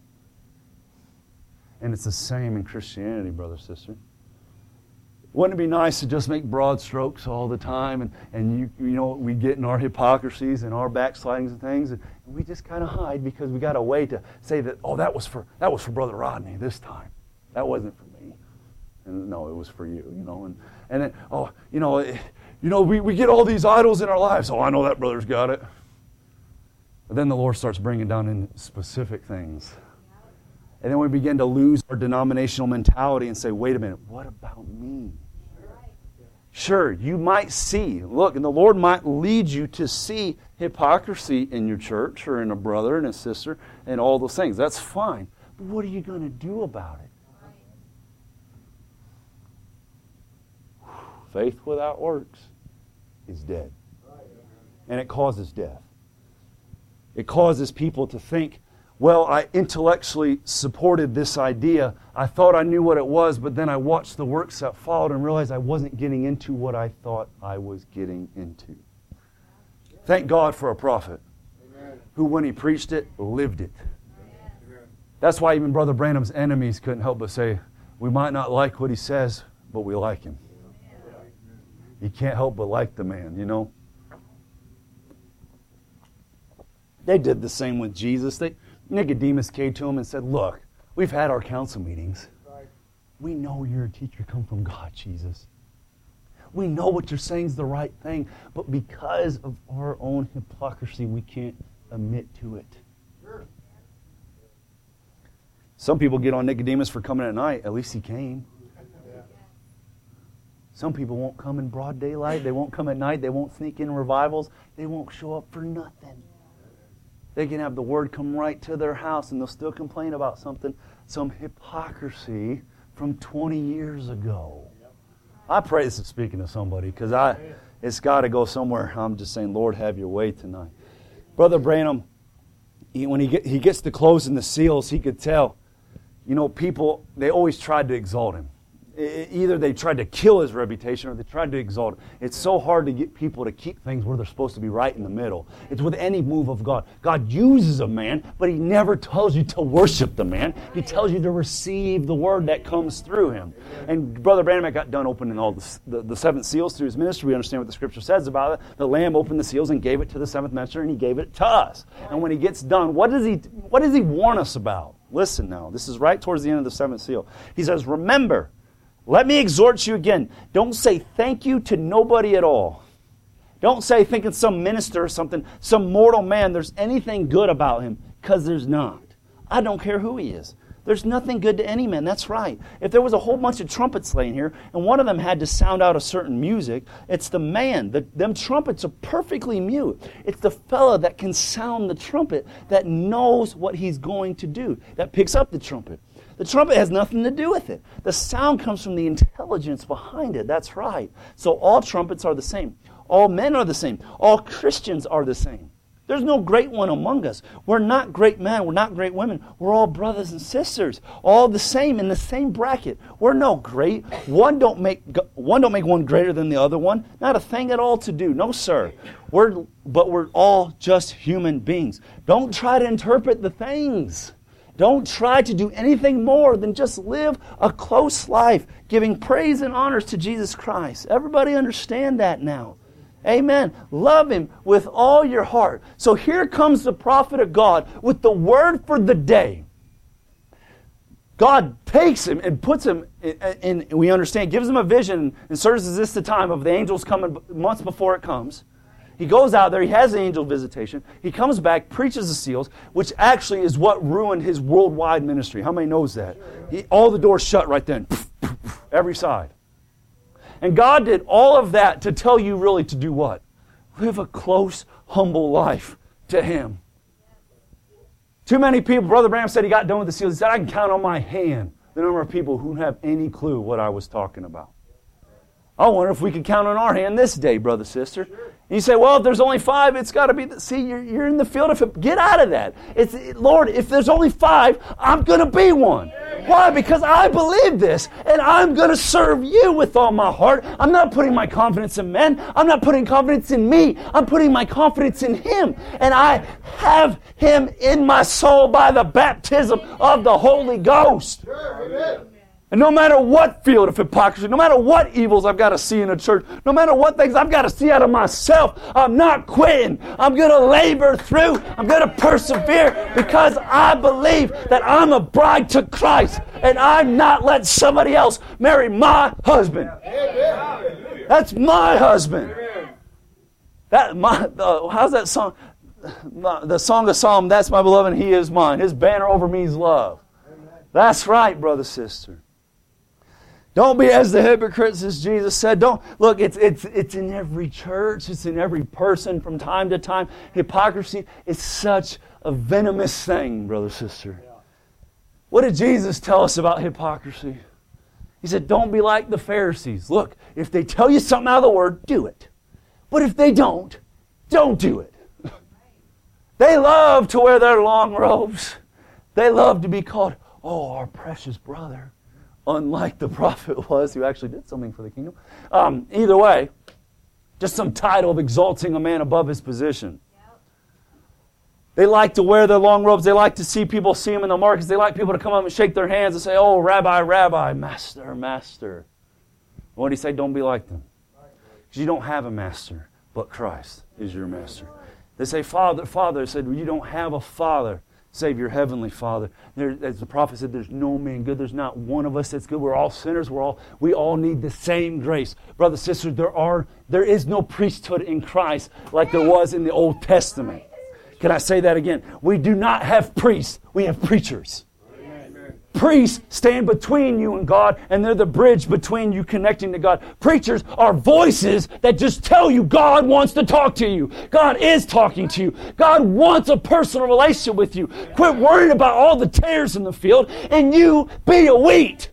And it's the same in Christianity, brother, sister. Wouldn't it be nice to just make broad strokes all the time and you know, we get in our hypocrisies and our backslidings and things and we just kind of hide because we got a way to say that, oh, that was for Brother Rodney this time. That wasn't for me. And no, it was for you, you know. And then, oh, you know, we get all these idols in our lives. Oh, I know that brother's got it. But then the Lord starts bringing down in specific things. And then we begin to lose our denominational mentality and say, wait a minute, what about me? Sure, you might see, look, and the Lord might lead you to see hypocrisy in your church or in a brother and a sister and all those things. That's fine. But what are you going to do about it? Faith without works is dead. And it causes death. It causes people to think, well, I intellectually supported this idea. I thought I knew what it was, but then I watched the works that followed and realized I wasn't getting into what I thought I was getting into. Thank God for a prophet who, when he preached it, lived it. That's why even Brother Branham's enemies couldn't help but say, we might not like what he says, but we like him. You can't help but like the man, you know. They did the same with Jesus. Nicodemus came to him and said, look, we've had our council meetings. We know you're a teacher come from God, Jesus. We know what you're saying is the right thing, but because of our own hypocrisy, we can't admit to it. Sure. Some people get on Nicodemus for coming at night. At least he came. Some people won't come in broad daylight. They won't come at night. They won't sneak in revivals. They won't show up for nothing. They can have the word come right to their house and they'll still complain about something, some hypocrisy from 20 years ago. I pray this is speaking to somebody because it's got to go somewhere. I'm just saying, Lord, have your way tonight. Brother Branham, when he gets to closing the seals, he could tell, you know, people, they always tried to exalt him. Either they tried to kill his reputation or they tried to exalt him. It's so hard to get people to keep things where they're supposed to be right in the middle. It's with any move of God. God uses a man, but he never tells you to worship the man. He tells you to receive the word that comes through him. And Brother Branham got done opening all the seven seals through his ministry. We understand what the Scripture says about it. The Lamb opened the seals and gave it to the seventh messenger, and he gave it to us. And when he gets done, what does he warn us about? Listen now. This is right towards the end of the seventh seal. He says, remember, let me exhort you again. Don't say thank you to nobody at all. Don't say thinking some minister or something, some mortal man, there's anything good about him, because there's not. I don't care who he is. There's nothing good to any man. That's right. If there was a whole bunch of trumpets laying here, and one of them had to sound out a certain music, it's the man. Them trumpets are perfectly mute. It's the fella that can sound the trumpet that knows what he's going to do, that picks up the trumpet. The trumpet has nothing to do with it. The sound comes from the intelligence behind it. That's right. So all trumpets are the same. All men are the same. All Christians are the same. There's no great one among us. We're not great men. We're not great women. We're all brothers and sisters, all the same in the same bracket. We're no great. One don't make one greater than the other one. Not a thing at all to do. No, sir. But we're all just human beings. Don't try to interpret the things. Don't try to do anything more than just live a close life, giving praise and honors to Jesus Christ. Everybody understand that now. Amen. Love Him with all your heart. So here comes the prophet of God with the word for the day. God takes him and puts him in, we understand, gives him a vision, and serves as this the time of the angels coming months before it comes. He goes out there, he has the angel visitation, he comes back, preaches the seals, which actually is what ruined his worldwide ministry. How many knows that? All the doors shut right then, every side. And God did all of that to tell you really to do what? Live a close, humble life to Him. Too many people, Brother Branham said he got done with the seals. He said, I can count on my hand the number of people who have any clue what I was talking about. I wonder if we could count on our hand this day, brother, sister. And you say, well, if there's only 5, it's got to be... See, you're in the field of it. Get out of that. Lord, if there's only 5, I'm going to be one. Why? Because I believe this, and I'm going to serve you with all my heart. I'm not putting my confidence in men. I'm not putting confidence in me. I'm putting my confidence in Him. And I have Him in my soul by the baptism of the Holy Ghost. Amen. And no matter what field of hypocrisy, no matter what evils I've got to see in a church, no matter what things I've got to see out of myself, I'm not quitting. I'm going to labor through. I'm going to persevere because I believe that I'm a bride to Christ and I'm not letting somebody else marry my husband. That's my husband. How's that song? The Song of Solomon, that's my beloved and he is mine. His banner over me is love. That's right, brother, sister. Don't be as the hypocrites, as Jesus said. Look, it's in every church. It's in every person from time to time. Hypocrisy is such a venomous thing, brother, sister. What did Jesus tell us about hypocrisy? He said, don't be like the Pharisees. Look, if they tell you something out of the Word, do it. But if they don't do it. They love to wear their long robes. They love to be called, oh, our precious brother. Unlike the prophet was, who actually did something for the kingdom. Either way, just some title of exalting a man above his position. Yep. They like to wear their long robes. They like to see people see them in the markets. They like people to come up and shake their hands and say, oh, Rabbi, Rabbi, Master, Master. What did he say? Don't be like them. Because you don't have a master, but Christ is your master. They say, Father, Father. I said, well, you don't have a father. Save your heavenly Father. As the prophet said, there's no man good. There's not one of us that's good. We're all sinners. We all need the same grace. Brothers, sisters, there is no priesthood in Christ like there was in the Old Testament. Can I say that again? We do not have priests. We have preachers. Priests stand between you and God, and they're the bridge between you connecting to God. Preachers are voices that just tell you God wants to talk to you. God is talking to you. God wants a personal relationship with you. Quit worrying about all the tares in the field, and you be a wheat.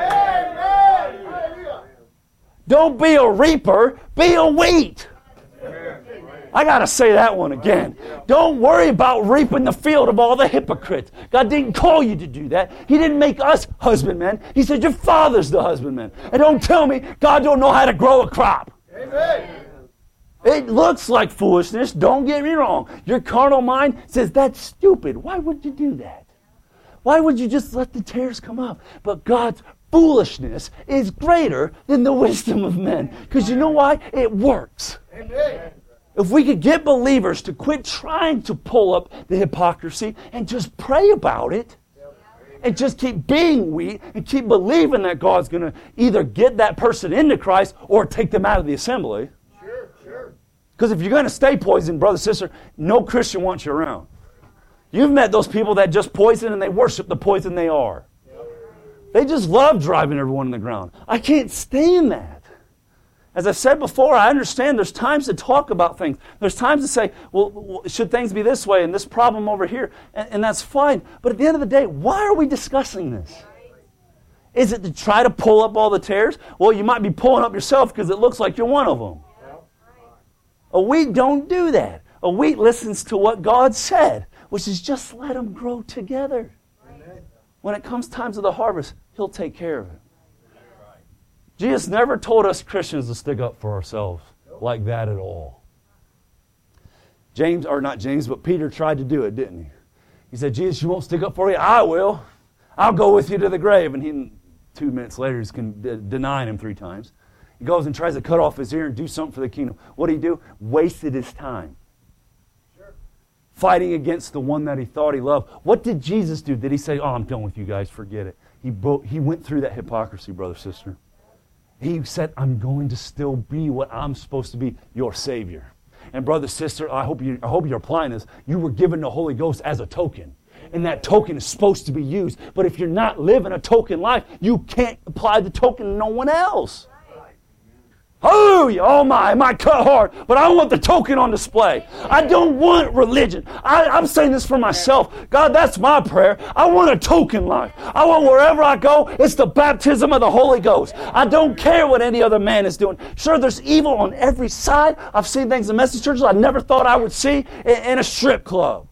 Don't be a reaper, be a wheat. I got to say that one again. Don't worry about reaping the field of all the hypocrites. God didn't call you to do that. He didn't make us husbandmen. He said your father's the husbandman. And don't tell me God don't know how to grow a crop. Amen. It looks like foolishness. Don't get me wrong. Your carnal mind says that's stupid. Why would you do that? Why would you just let the tares come up? But God's foolishness is greater than the wisdom of men. Because you know why? It works. Amen. If we could get believers to quit trying to pull up the hypocrisy and just pray about it, and just keep being wheat and keep believing that God's going to either get that person into Christ or take them out of the assembly. Sure. Because if you're going to stay poisoned, brother, sister, no Christian wants you around. You've met those people that just poison and they worship the poison they are. They just love driving everyone in the ground. I can't stand that. As I said before, I understand there's times to talk about things. There's times to say, well, should things be this way and this problem over here? And that's fine. But at the end of the day, why are we discussing this? Is it to try to pull up all the tares? Well, you might be pulling up yourself because it looks like you're one of them. A wheat don't do that. A wheat listens to what God said, which is just let them grow together. When it comes times of the harvest, He'll take care of it. Jesus never told us Christians to stick up for ourselves like that at all. Peter tried to do it, didn't he? He said, Jesus, you won't stick up for you? I will. I'll go with you to the grave. And 2 minutes later, he's denying him 3 times. He goes and tries to cut off his ear and do something for the kingdom. What did he do? Wasted his time. Fighting against the one that he thought he loved. What did Jesus do? Did he say, I'm done with you guys, forget it? He went through that hypocrisy, brother, sister. He said, I'm going to still be what I'm supposed to be, your Savior. And brother, sister, I hope you're applying this. You were given the Holy Ghost as a token. And that token is supposed to be used. But if you're not living a token life, you can't apply the token to no one else. Hallelujah! Oh my, it might cut hard, but I want the token on display. I don't want religion. I'm saying this for myself. God, that's my prayer. I want a token life. I want wherever I go, it's the baptism of the Holy Ghost. I don't care what any other man is doing. Sure, there's evil on every side. I've seen things in message churches I never thought I would see in a strip club.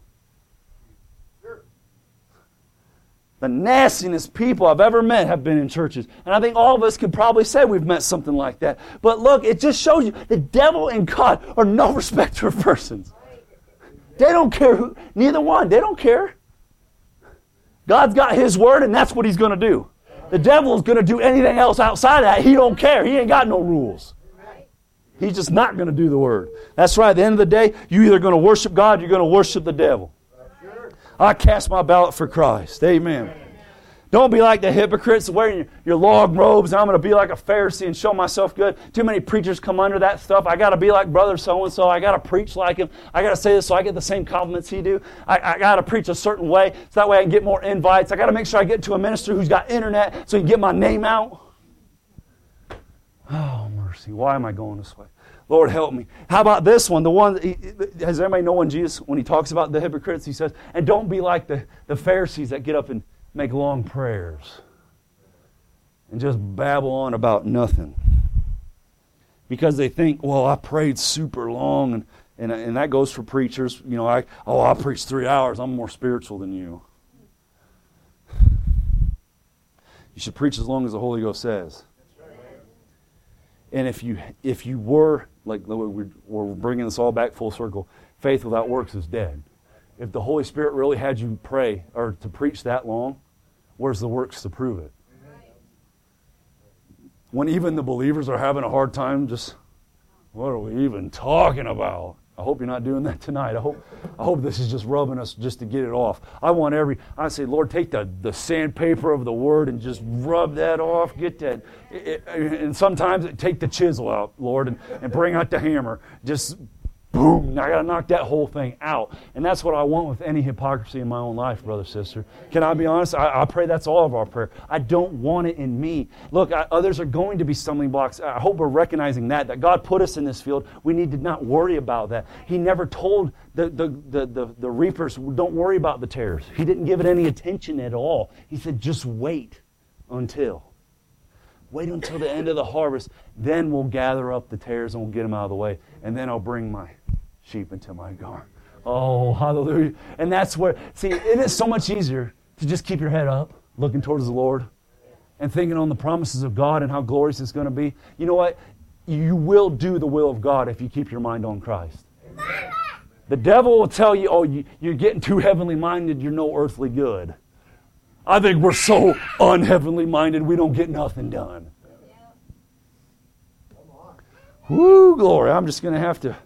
The nastiest people I've ever met have been in churches. And I think all of us could probably say we've met something like that. But look, it just shows you the devil and God are no respecter of persons. They don't care neither one. They don't care. God's got His word and that's what He's going to do. The devil is going to do anything else outside of that. He don't care. He ain't got no rules. He's just not going to do the word. That's right. At the end of the day, you're either going to worship God or you're going to worship the devil. I cast my ballot for Christ. Amen. Don't be like the hypocrites wearing your long robes. I'm going to be like a Pharisee and show myself good. Too many preachers come under that stuff. I got to be like brother so-and-so. I got to preach like him. I got to say this so I get the same compliments he do. I got to preach a certain way so that way I can get more invites. I got to make sure I get to a minister who's got internet so he can get my name out. Oh, mercy. Why am I going this way? Lord, help me. How about this one? Has everybody know when Jesus, when He talks about the hypocrites, He says, and don't be like the Pharisees that get up and make long prayers and just babble on about nothing. Because they think, well, I prayed super long, and that goes for preachers. You know, I preached 3 hours. I'm more spiritual than you. You should preach as long as the Holy Ghost says. And if you were, like we're bringing this all back full circle, faith without works is dead. If the Holy Spirit really had you pray or to preach that long, where's the works to prove it? When even the believers are having a hard time, just, what are we even talking about? I hope you're not doing that tonight. I hope this is just rubbing us just to get it off. I say, Lord, take the sandpaper of the Word and just rub that off. Get that. And sometimes take the chisel out, Lord, and bring out the hammer. Just boom, I got to knock that whole thing out. And that's what I want with any hypocrisy in my own life, brother, sister. Can I be honest? I pray that's all of our prayer. I don't want it in me. Look, others are going to be stumbling blocks. I hope we're recognizing that God put us in this field. We need to not worry about that. He never told the reapers, don't worry about the tares. He didn't give it any attention at all. He said, just wait until. Wait until the end of the harvest. Then we'll gather up the tares and we'll get them out of the way. And then I'll bring my sheep into my garden. Oh, hallelujah. And that's where, see, it is so much easier to just keep your head up, looking towards the Lord, and thinking on the promises of God and how glorious it's going to be. You know what? You will do the will of God if you keep your mind on Christ. The devil will tell you, oh, you're getting too heavenly minded, you're no earthly good. I think we're so unheavenly minded, we don't get nothing done. Woo, glory. I'm just going to have to...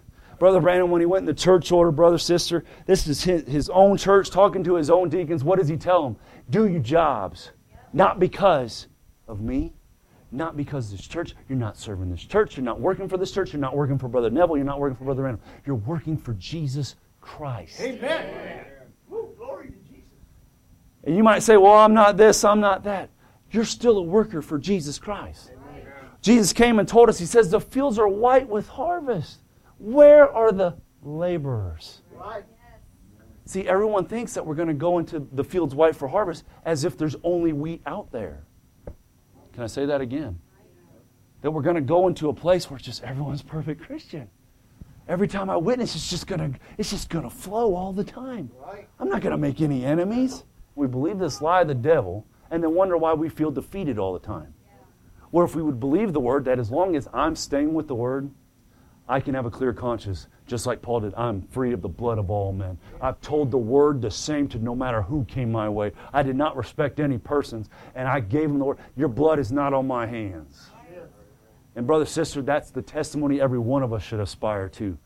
Brother Brandon, when he went in the church order, brother, sister, this is his own church talking to his own deacons. What does he tell them? Do your jobs. Not because of me. Not because of this church. You're not serving this church. You're not working for this church. You're not working for Brother Neville. You're not working for Brother Randall. You're working for Jesus Christ. Amen. Woo, glory to Jesus. And you might say, well, I'm not this, I'm not that. You're still a worker for Jesus Christ. Amen. Jesus came and told us, He says, the fields are white with harvest. Where are the laborers? Right. See, everyone thinks that we're going to go into the fields white for harvest as if there's only wheat out there. Can I say that again? That we're going to go into a place where it's just everyone's perfect Christian. Every time I witness, it's just going to flow all the time. Right. I'm not going to make any enemies. We believe this lie of the devil and then wonder why we feel defeated all the time. Or if we would believe the Word, that as long as I'm staying with the Word, I can have a clear conscience, just like Paul did. I'm free of the blood of all men. I've told the Word the same to no matter who came my way. I did not respect any persons, and I gave them the Word. Your blood is not on my hands. And brother, sister, that's the testimony every one of us should aspire to.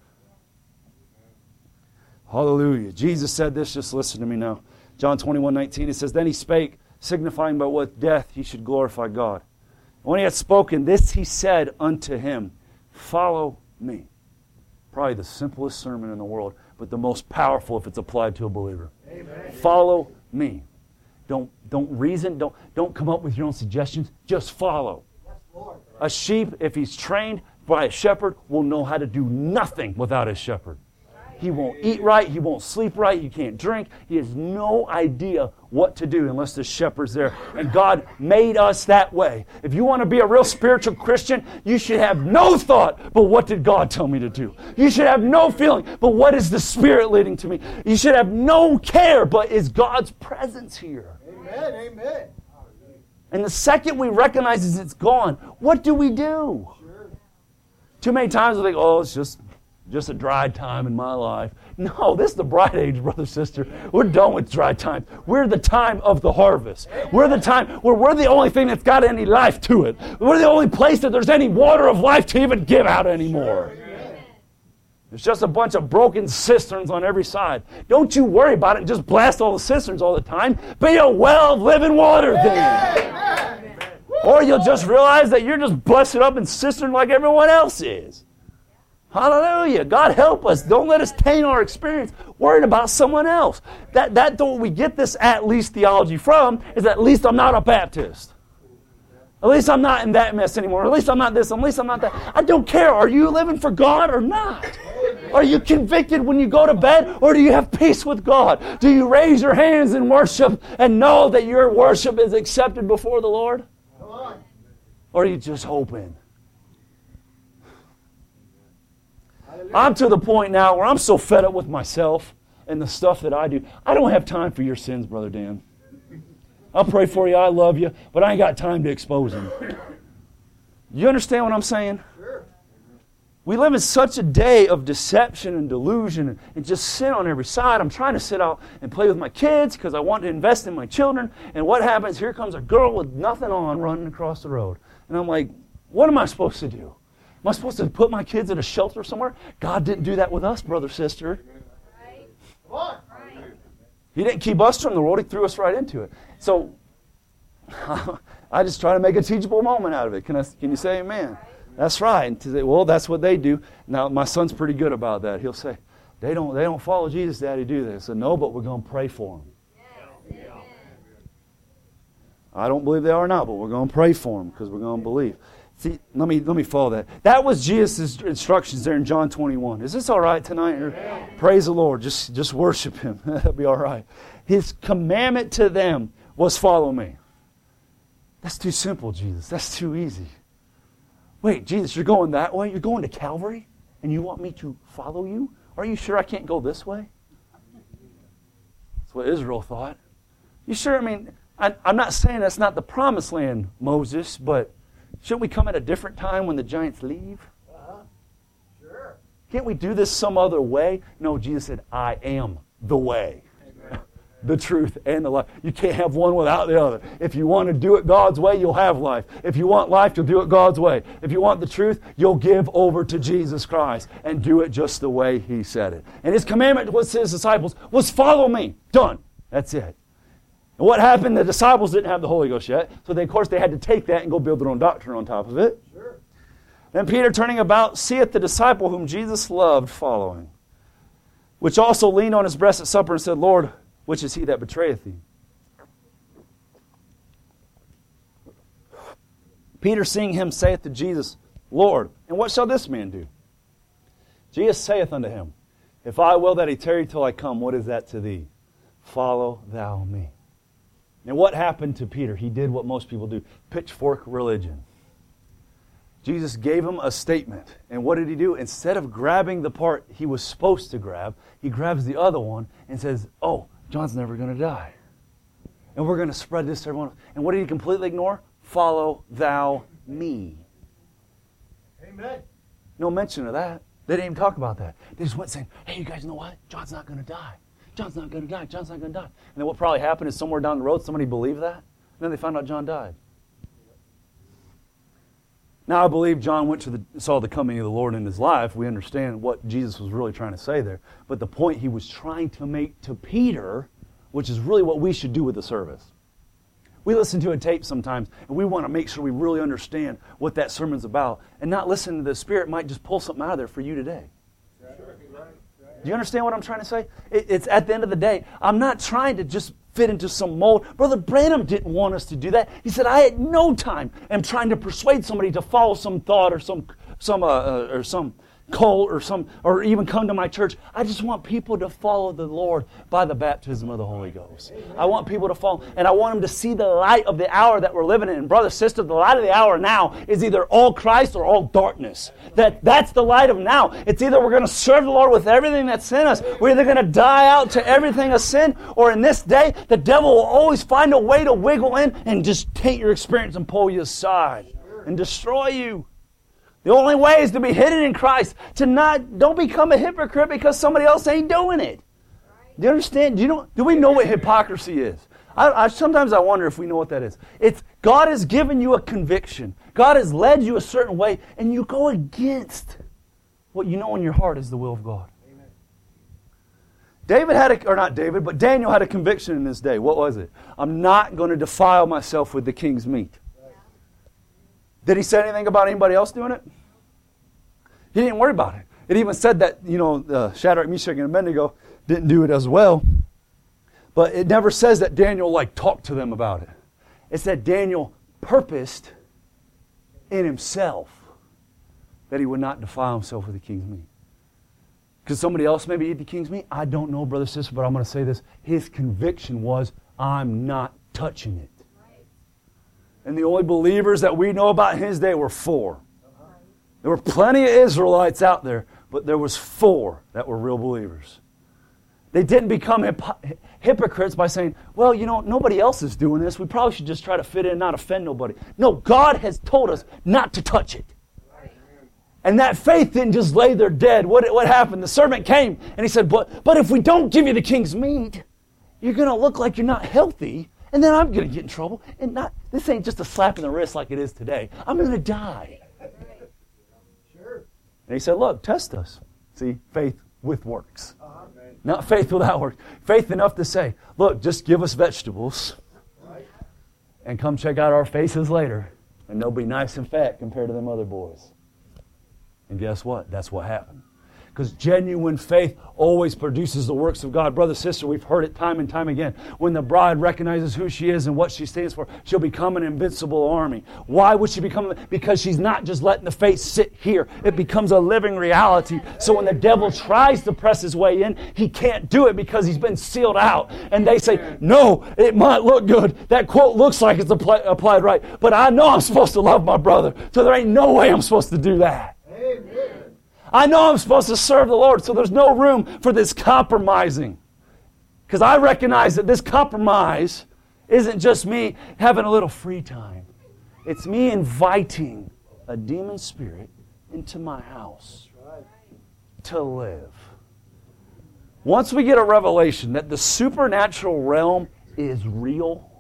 Hallelujah. Jesus said this, just listen to me now. John 21:19, it says, Then he spake, signifying by what death he should glorify God. And when he had spoken, this he said unto him, Follow me. Probably the simplest sermon in the world, but the most powerful if it's applied to a believer. Amen. Follow me. Don't reason, don't come up with your own suggestions, just follow. Yes, Lord. A sheep, if he's trained by a shepherd, will know how to do nothing without his shepherd. He won't eat right. He won't sleep right. He can't drink. He has no idea what to do unless the shepherd's there. And God made us that way. If you want to be a real spiritual Christian, you should have no thought, but what did God tell me to do? You should have no feeling, but what is the Spirit leading to me? You should have no care, but is God's presence here? Amen. Amen. And the second we recognize it's gone, what do we do? Sure. Too many times we think, oh, it's just a dry time in my life. No, this is the bright age, brother, sister. We're done with dry time. We're the time of the harvest. We're the time where we're the only thing that's got any life to it. We're the only place that there's any water of life to even give out anymore. There's just a bunch of broken cisterns on every side. Don't you worry about it and just blast all the cisterns all the time. Be a well of living water then. Or you'll just realize that you're just busted up in cistern like everyone else is. Hallelujah. God help us. Don't let us taint our experience worrying about someone else. That's what we get this at least theology from, is that at least I'm not a Baptist. At least I'm not in that mess anymore. At least I'm not this. At least I'm not that. I don't care. Are you living for God or not? Are you convicted when you go to bed, or do you have peace with God? Do you raise your hands in worship and know that your worship is accepted before the Lord? Come on. Or are you just hoping? I'm to the point now where I'm so fed up with myself and the stuff that I do. I don't have time for your sins, Brother Dan. I'll pray for you. I love you. But I ain't got time to expose them. You understand what I'm saying? Sure. We live in such a day of deception and delusion and just sin on every side. I'm trying to sit out and play with my kids because I want to invest in my children. And what happens? Here comes a girl with nothing on running across the road. And I'm like, what am I supposed to do? Am I supposed to put my kids in a shelter somewhere? God didn't do that with us, brother, sister. Come on. He didn't keep us from the world. He threw us right into it. So I just try to make a teachable moment out of it. Can you say amen? That's right. And to say, well, that's what they do. Now, my son's pretty good about that. He'll say, they don't follow Jesus, Daddy, do they? I said, no, but we're going to pray for them. I don't believe they are now, but we're going to pray for them because we're going to believe. See, let me follow that. That was Jesus' instructions there in John 21. Is this all right tonight? Or, praise the Lord. Just worship Him. That'll be all right. His commandment to them was follow me. That's too simple, Jesus. That's too easy. Wait, Jesus, you're going that way? You're going to Calvary? And you want me to follow you? Are you sure I can't go this way? That's what Israel thought. You sure? I mean, I'm not saying that's not the promised land, Moses, but shouldn't we come at a different time when the giants leave? Sure. Can't we do this some other way? No, Jesus said, I am the way. the truth, and the life. You can't have one without the other. If you want to do it God's way, you'll have life. If you want life, you'll do it God's way. If you want the truth, you'll give over to Jesus Christ and do it just the way He said it. And His commandment was to His disciples was follow me. Done. That's it. And what happened? The disciples didn't have the Holy Ghost yet, so of course they had to take that and go build their own doctrine on top of it. Sure. Then Peter, turning about, seeth the disciple whom Jesus loved following, which also leaned on his breast at supper and said, Lord, which is he that betrayeth thee? Peter, seeing him, saith to Jesus, Lord, and what shall this man do? Jesus saith unto him, If I will that he tarry till I come, what is that to thee? Follow thou me. And what happened to Peter? He did what most people do, pitchfork religion. Jesus gave him a statement. And what did He do? Instead of grabbing the part he was supposed to grab, He grabs the other one and says, oh, John's never going to die. And we're going to spread this to everyone. And what did He completely ignore? Follow thou me. Amen. No mention of that. They didn't even talk about that. They just went saying, hey, you guys know what? John's not going to die. John's not going to die. John's not going to die. And then what probably happened is somewhere down the road, somebody believed that. And then they found out John died. Now, I believe John saw the coming of the Lord in his life. We understand what Jesus was really trying to say there. But the point he was trying to make to Peter, which is really what we should do with the service. We listen to a tape sometimes, and we want to make sure we really understand what that sermon's about. And not listen to the Spirit might just pull something out of there for you today. Do you understand what I'm trying to say? It's at the end of the day, I'm not trying to just fit into some mold. Brother Branham didn't want us to do that. He said, I at no time am trying to persuade somebody to follow some thought or some cult or even come to my church. I just want people to follow the Lord by the baptism of the Holy Ghost. I want people to follow, and I want them to see the light of the hour that we're living in. And brother, sister, the light of the hour now is either all Christ or all darkness. That's the light of now. It's either we're going to serve the Lord with everything that's in us, we're either going to die out to everything of sin, or in this day, the devil will always find a way to wiggle in and just taint your experience and pull you aside and destroy you. The only way is to be hidden in Christ. Don't become a hypocrite because somebody else ain't doing it. Do you understand? Do we know what hypocrisy is? Sometimes I wonder if we know what that is. It's God has given you a conviction. God has led you a certain way, and you go against what you know in your heart is the will of God. Amen. Daniel had a conviction in this day. What was it? I'm not going to defile myself with the king's meat. Did he say anything about anybody else doing it? He didn't worry about it. It even said that, Shadrach, Meshach, and Abednego didn't do it as well. But it never says that Daniel talked to them about it. It said Daniel purposed in himself that he would not defile himself with the king's meat. Because somebody else maybe eat the king's meat? I don't know, brother, sister, but I'm going to say this. His conviction was, I'm not touching it. And the only believers that we know about in his day were 4. There were plenty of Israelites out there, but there was 4 that were real believers. They didn't become hypocrites by saying, well, nobody else is doing this. We probably should just try to fit in and not offend nobody. No, God has told us not to touch it. And that faith didn't just lay there dead. What happened? The servant came and he said, but if we don't give you the king's meat, you're going to look like you're not healthy. And then I'm going to get in trouble. And this ain't just a slap in the wrist like it is today. I'm going to die. Sure. And he said, look, test us. See, faith with works. Not faith without works. Faith enough to say, look, just give us vegetables. And come check out our faces later. And they'll be nice and fat compared to them other boys. And guess what? That's what happened. Because genuine faith always produces the works of God. Brother, sister, we've heard it time and time again. When the bride recognizes who she is and what she stands for, she'll become an invincible army. Why would she become? Because she's not just letting the faith sit here. It becomes a living reality. So when the devil tries to press his way in, he can't do it because he's been sealed out. And they say, no, it might look good. That quote looks like it's applied right. But I know I'm supposed to love my brother. So there ain't no way I'm supposed to do that. Amen. I know I'm supposed to serve the Lord, so there's no room for this compromising. Because I recognize that this compromise isn't just me having a little free time. It's me inviting a demon spirit into my house to live. Once we get a revelation that the supernatural realm is real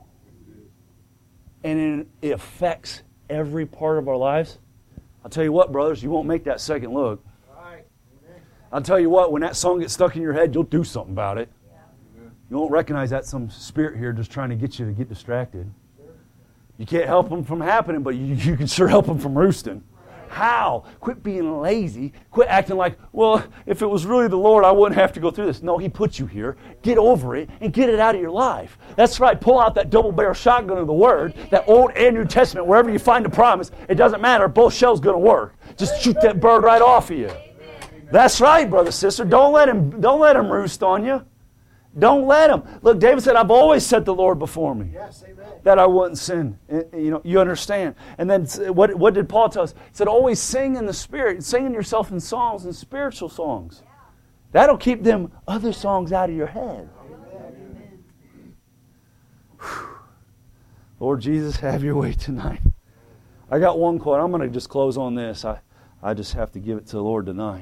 and it affects every part of our lives, I'll tell you what, brothers, you won't make that second look. I'll tell you what, when that song gets stuck in your head, you'll do something about it. You won't recognize that's some spirit here just trying to get you to get distracted. You can't help them from happening, but you can sure help them from roosting. How? Quit being lazy. Quit acting like, well, if it was really the Lord, I wouldn't have to go through this. No, He put you here. Get over it and get it out of your life. That's right. Pull out that double-barrel shotgun of the Word, that Old and New Testament, wherever you find the promise. It doesn't matter. Both shells going to work. Just shoot that bird right off of you. That's right, brother, sister. Don't let him roost on you. Don't let him. Look, David said, I've always set the Lord before me. Yes, amen. That I wouldn't sin. You understand. And then what did Paul tell us? He said, always sing in the Spirit. Singing yourself in songs and spiritual songs. That'll keep them other songs out of your head. Lord Jesus, have your way tonight. I got one quote. I'm going to just close on this. I just have to give it to the Lord tonight.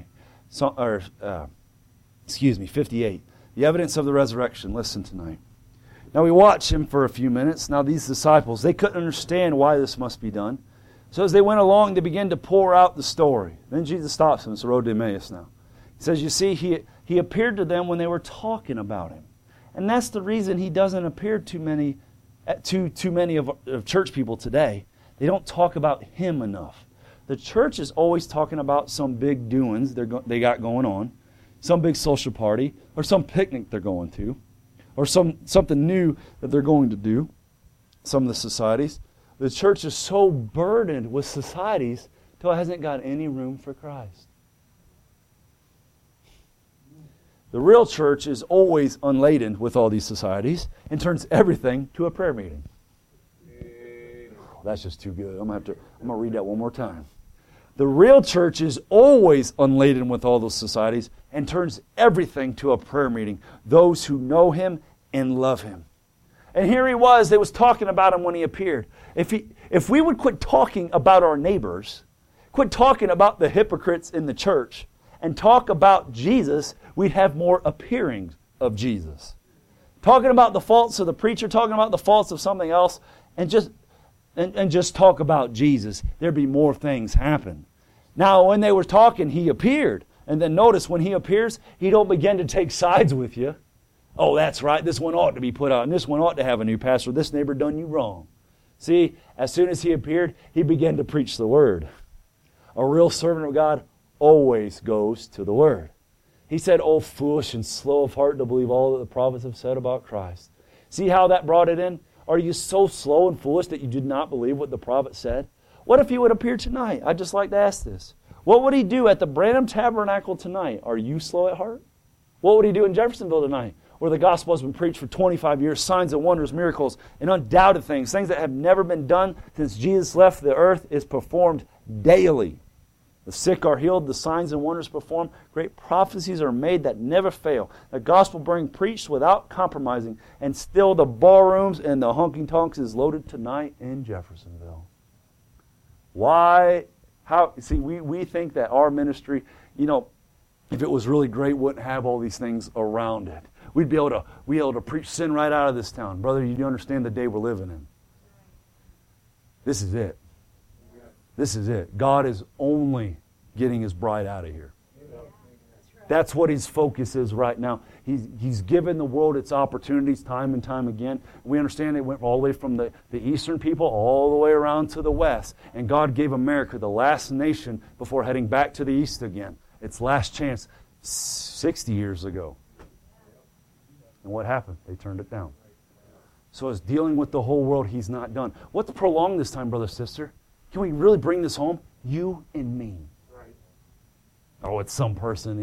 58. The evidence of the resurrection. Listen tonight. Now we watch him for a few minutes. Now these disciples, they couldn't understand why this must be done. So as they went along, they began to pour out the story. Then Jesus stops them. It's the road to Emmaus now. He says, you see, he appeared to them when they were talking about him. And that's the reason he doesn't appear to many of church people today. They don't talk about him enough. The church is always talking about some big doings they got going on, some big social party, or some picnic they're going to, or something new that they're going to do, some of the societies. The church is so burdened with societies till it hasn't got any room for Christ. The real church is always unladen with all these societies and turns everything to a prayer meeting. That's just too good. I'm going to read that one more time. The real church is always unladen with all those societies and turns everything to a prayer meeting. Those who know Him and love Him. And here He was. They was talking about Him when He appeared. If we would quit talking about our neighbors, quit talking about the hypocrites in the church, and talk about Jesus, we'd have more appearings of Jesus. Talking about the faults of the preacher, talking about the faults of something else, and just talk about Jesus, there'd be more things happen. Now, when they were talking, He appeared. And then notice, when He appears, He don't begin to take sides with you. Oh, that's right, this one ought to be put out, and this one ought to have a new pastor. This neighbor done you wrong. See, as soon as He appeared, He began to preach the Word. A real servant of God always goes to the Word. He said, oh, foolish and slow of heart to believe all that the prophets have said about Christ. See how that brought it in? Are you so slow and foolish that you did not believe what the prophet said? What if He would appear tonight? I'd just like to ask this. What would He do at the Branham Tabernacle tonight? Are you slow at heart? What would He do in Jeffersonville tonight, where the gospel has been preached for 25 years, signs and wonders, miracles, and undoubted things that have never been done since Jesus left the earth, is performed daily. The sick are healed, the signs and wonders performed, great prophecies are made that never fail. The gospel being preached without compromising, and still the ballrooms and the honky-tonks is loaded tonight in Jeffersonville. Why? How? See, we think that our ministry, if it was really great, wouldn't have all these things around it. We'd be able to preach sin right out of this town. Brother, you understand the day we're living in. This is it. This is it. God is only getting His bride out of here. That's what His focus is right now. He's given the world its opportunities time and time again. We understand it went all the way from the eastern people all the way around to the west. And God gave America the last nation before heading back to the east again. Its last chance 60 years ago. And what happened? They turned it down. So as dealing with the whole world, He's not done. What's prolonged this time, brother, sister? Can we really bring this home? You and me. Right. Oh, it's some person,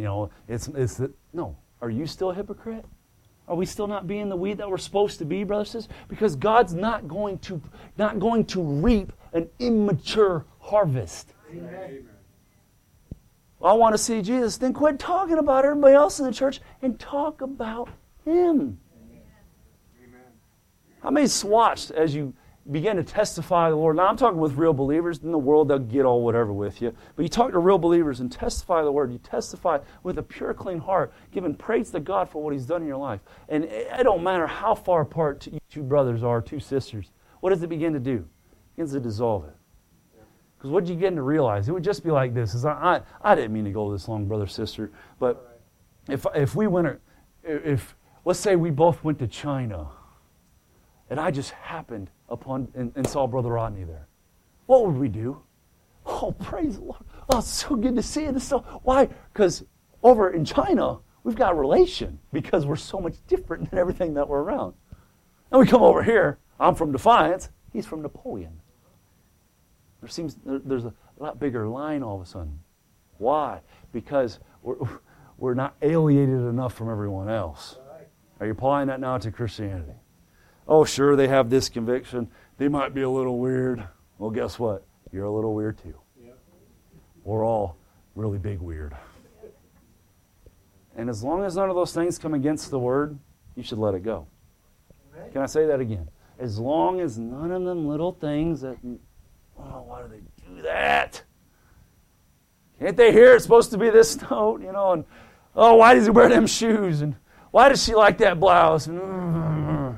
no. Are you still a hypocrite? Are we still not being the wheat that we're supposed to be, brothers and sisters? Because God's not going to reap an immature harvest. Amen. Well, I want to see Jesus. Then quit talking about everybody else in the church and talk about Him. Amen. How many swatched as you begin to testify to the Lord. Now, I'm talking with real believers. In the world, they'll get all whatever with you. But you talk to real believers and testify the Word. You testify with a pure, clean heart, giving praise to God for what He's done in your life. And it don't matter how far apart you two brothers are, two sisters. What does it begin to do? It begins to dissolve it. Because what you begin to realize, it would just be like this. Is I didn't mean to go this long, brother, sister. But if we went, let's say we both went to China, and I just happened upon and saw Brother Rodney there, what would we do? Oh, praise the Lord. Oh, it's so good to see you. Why? Because over in China, we've got a relation because we're so much different than everything that we're around. And we come over here. I'm from Defiance. He's from Napoleon. There's a lot bigger line all of a sudden. Why? Because we're not alienated enough from everyone else. Are you applying that now to Christianity? Oh, sure, they have this conviction. They might be a little weird. Well, guess what? You're a little weird too. Yep. We're all really big weird. And as long as none of those things come against the Word, you should let it go. Can I say that again? As long as none of them little things that, oh, why do they do that? Can't they hear it's supposed to be this note, and, oh, why does he wear them shoes? And why does she like that blouse? And,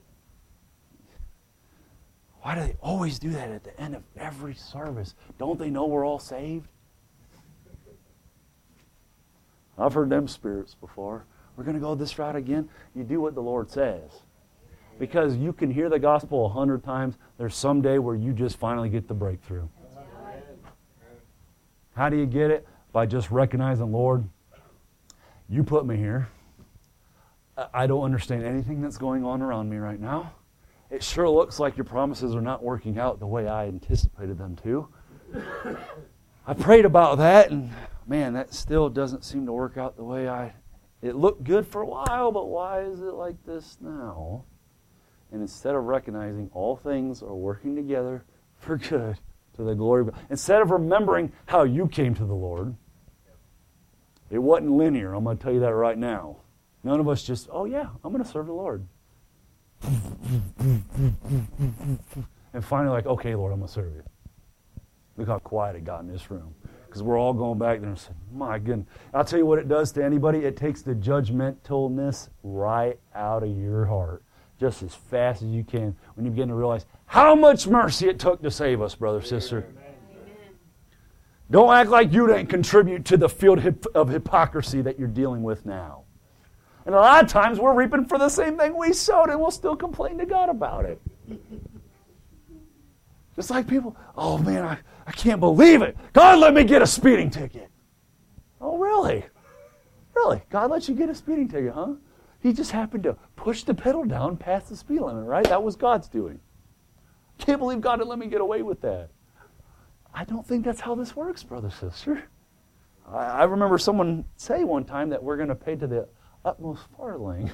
why do they always do that at the end of every service? Don't they know we're all saved? I've heard them spirits before. We're going to go this route again. You do what the Lord says. Because you can hear the gospel 100 times. There's some day where you just finally get the breakthrough. How do you get it? By just recognizing, Lord, you put me here. I don't understand anything that's going on around me right now. It sure looks like your promises are not working out the way I anticipated them to. I prayed about that, and man, that still doesn't seem to work out the way it looked good for a while, but why is it like this now? And instead of recognizing all things are working together for good to the glory of God, instead of remembering how you came to the Lord, it wasn't linear. I'm going to tell you that right now. None of us just, oh yeah, I'm going to serve the Lord. And finally like, okay, Lord, I'm going to serve you. Look how quiet it got in this room. Because we're all going back there and saying, my goodness. I'll tell you what it does to anybody. It takes the judgmentalness right out of your heart. Just as fast as you can when you begin to realize how much mercy it took to save us, brother, sister. Amen. Don't act like you didn't contribute to the field of hypocrisy that you're dealing with now. And a lot of times we're reaping for the same thing we sowed and we'll still complain to God about it. Just like people, oh man, I can't believe it. God let me get a speeding ticket. Oh really? Really? God let you get a speeding ticket, huh? He just happened to push the pedal down past the speed limit, right? That was God's doing. Can't believe God didn't let me get away with that. I don't think that's how this works, brother, sister. I remember someone say one time that we're going to pay to the utmost farthing.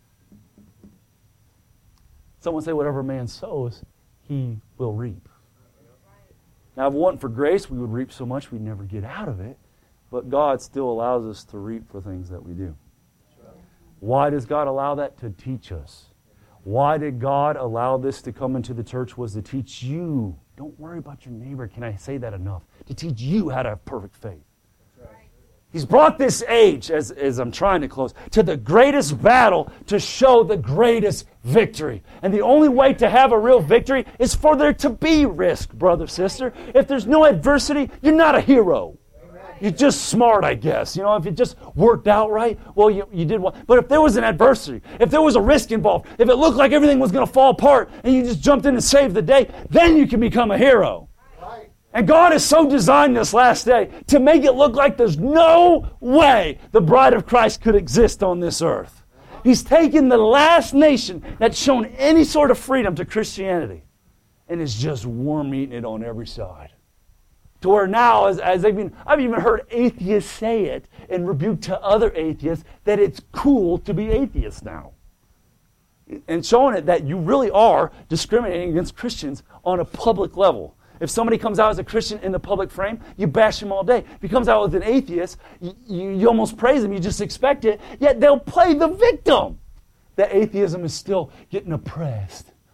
Someone say whatever man sows, he will reap. Now, if it wasn't for grace, we would reap so much we'd never get out of it. But God still allows us to reap for things that we do. Why does God allow that? To teach us. Why did God allow this to come into the church? Was to teach you. Don't worry about your neighbor. Can I say that enough? To teach you how to have perfect faith. He's brought this age, as I'm trying to close, to the greatest battle to show the greatest victory. And the only way to have a real victory is for there to be risk, brother, sister. If there's no adversity, you're not a hero. You're just smart, I guess. You know, if it just worked out right, well, you did well. But if there was an adversity, if there was a risk involved, if it looked like everything was going to fall apart and you just jumped in and saved the day, then you can become a hero. And God has so designed this last day to make it look like there's no way the bride of Christ could exist on this earth. He's taken the last nation that's shown any sort of freedom to Christianity and is just worm-eating it on every side. To where now, as I've even heard atheists say it and rebuke to other atheists that it's cool to be atheist now. And showing it that you really are discriminating against Christians on a public level. If somebody comes out as a Christian in the public frame, you bash him all day. If he comes out as an atheist, you almost praise him. You just expect it. Yet they'll play the victim. That atheism is still getting oppressed.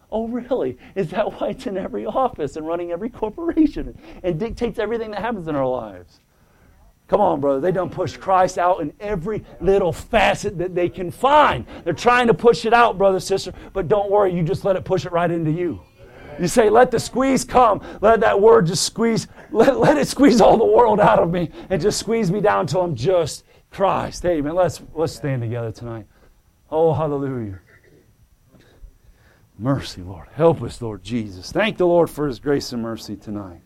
Oh, really? Is that why it's in every office and running every corporation and dictates everything that happens in our lives? Come on, brother. They done pushed Christ out in every little facet that they can find. They're trying to push it out, brother, sister, but don't worry. You just let it push it right into you. You say, let the squeeze come. Let that word just squeeze. Let it squeeze all the world out of me and just squeeze me down until I'm just Christ. Amen. Let's stand together tonight. Oh, hallelujah. Mercy, Lord. Help us, Lord Jesus. Thank the Lord for His grace and mercy tonight.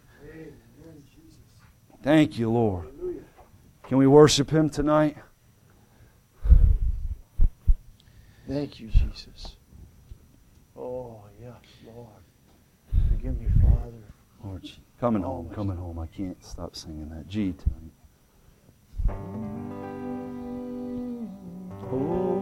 Thank you, Lord. Can we worship Him tonight? Thank you, Jesus. Oh, yes, Lord. Forgive me, Father. Lord, coming home. I can't stop singing that G tonight. Oh.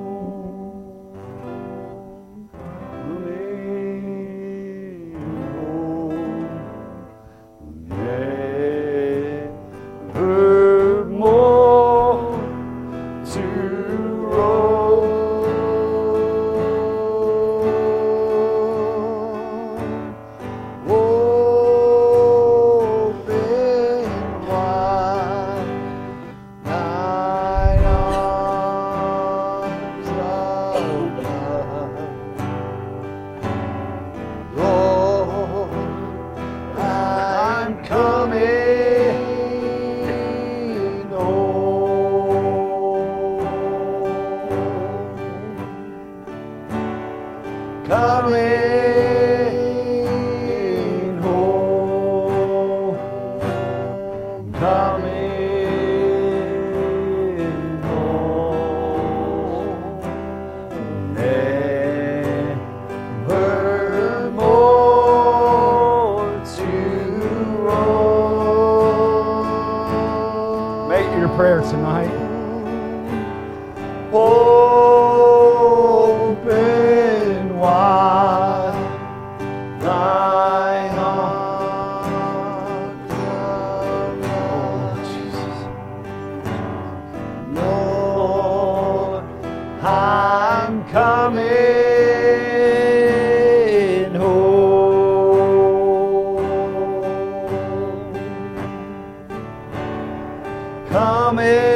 Prayer tonight. Open wide thine arms, Lord, I'm coming home. Coming.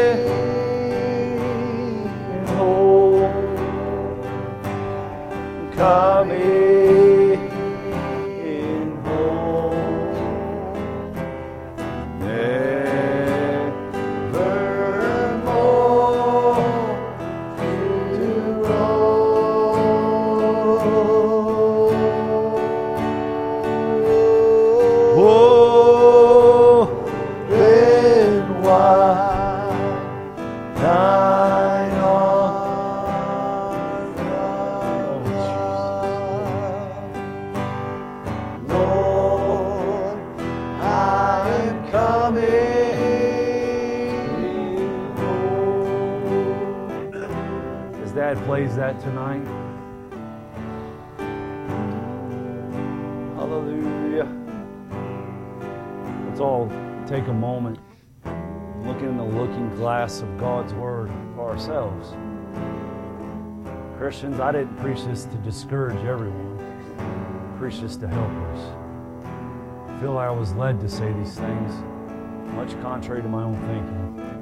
Plays that tonight. Hallelujah. Let's all take a moment, look in the looking glass of God's Word for ourselves. Christians, I didn't preach this to discourage everyone. I preached this to help us. I feel like I was led to say these things, much contrary to my own thinking.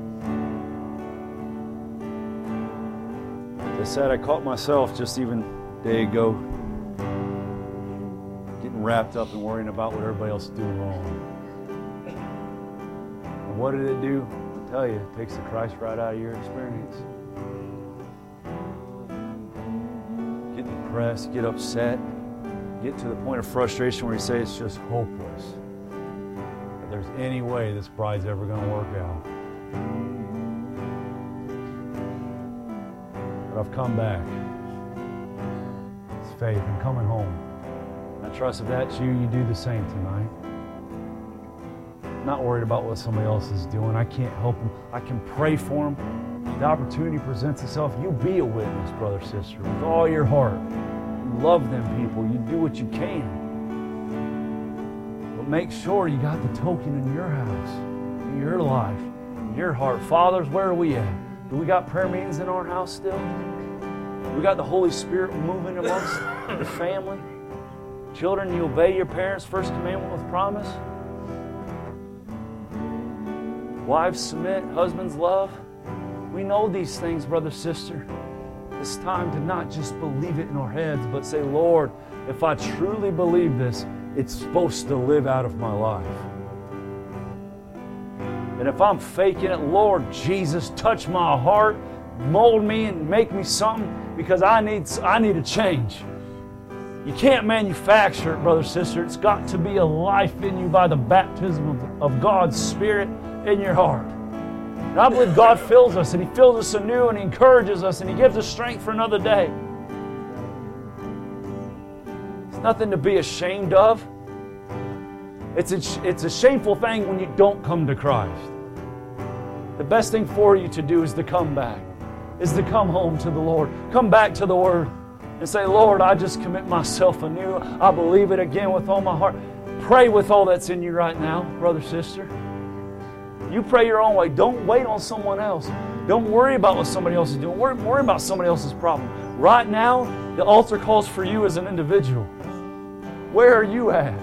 I said, I caught myself just even a day ago getting wrapped up and worrying about what everybody else is doing wrong. And what did it do? I tell you, it takes the Christ right out of your experience. Get depressed, get upset, get to the point of frustration where you say it's just hopeless. If there's any way this bride's ever going to work out. But I've come back. It's faith. I'm coming home. And I trust if that's you, you do the same tonight. I'm not worried about what somebody else is doing. I can't help them. I can pray for them. The opportunity presents itself. You be a witness, brother, sister, with all your heart. You love them people. You do what you can. But make sure you got the token in your house, in your life, in your heart. Fathers, where are we at? Do we got prayer meetings in our house still? We got the Holy Spirit moving amongst the family? Children, you obey your parents' first commandment with promise. Wives, submit. Husbands, love. We know these things, brother, sister. It's time to not just believe it in our heads, but say, Lord, if I truly believe this, it's supposed to live out of my life. And if I'm faking it, Lord Jesus, touch my heart, mold me and make me something, because I need a change. You can't manufacture it, brother, sister. It's got to be a life in you by the baptism of God's Spirit in your heart. And I believe God fills us, and He fills us anew, and He encourages us, and He gives us strength for another day. It's nothing to be ashamed of. It's a shameful thing when you don't come to Christ. The best thing for you to do is to come back, is to come home to the Lord. Come back to the Word and say, Lord, I just commit myself anew. I believe it again with all my heart. Pray with all that's in you right now, brother, sister. You pray your own way. Don't wait on someone else. Don't worry about what somebody else is doing. Worry about somebody else's problem. Right now, the altar calls for you as an individual. Where are you at?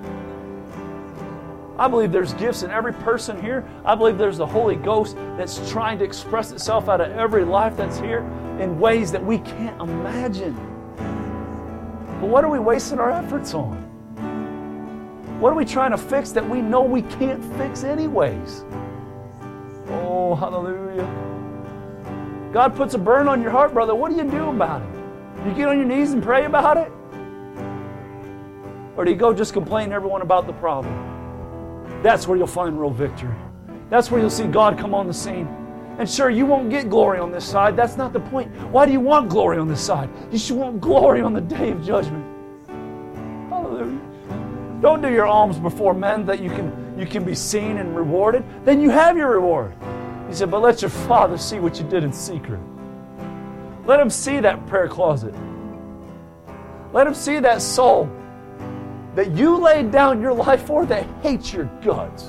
I believe there's gifts in every person here. I believe there's the Holy Ghost that's trying to express itself out of every life that's here in ways that we can't imagine. But what are we wasting our efforts on? What are we trying to fix that we know we can't fix anyways? Oh, hallelujah. God puts a burden on your heart, brother. What do you do about it? You get on your knees and pray about it? Or do you go just complain to everyone about the problem? That's where you'll find real victory. That's where you'll see God come on the scene. And sure, you won't get glory on this side. That's not the point. Why do you want glory on this side? You should want glory on the day of judgment. Hallelujah. Don't do your alms before men that you can be seen and rewarded. Then you have your reward. He said, but let your Father see what you did in secret. Let Him see that prayer closet. Let Him see that soul that you laid down your life for that hates your guts.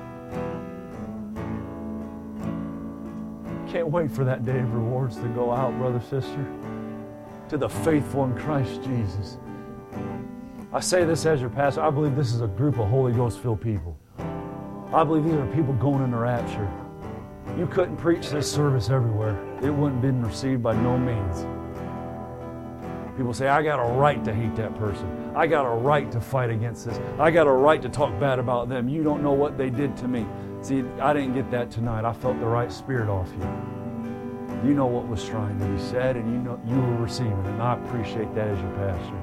Can't wait for that day of rewards to go out, brother, sister, to the faithful in Christ Jesus. I say this as your pastor. I believe this is a group of Holy Ghost-filled people. I believe these are people going in the rapture. You couldn't preach this service everywhere. It wouldn't have been received by no means. People say, I got a right to hate that person. I got a right to fight against this. I got a right to talk bad about them. You don't know what they did to me. See, I didn't get that tonight. I felt the right spirit off you. You know what was trying to be said, and you know you were receiving it, and I appreciate that as your pastor.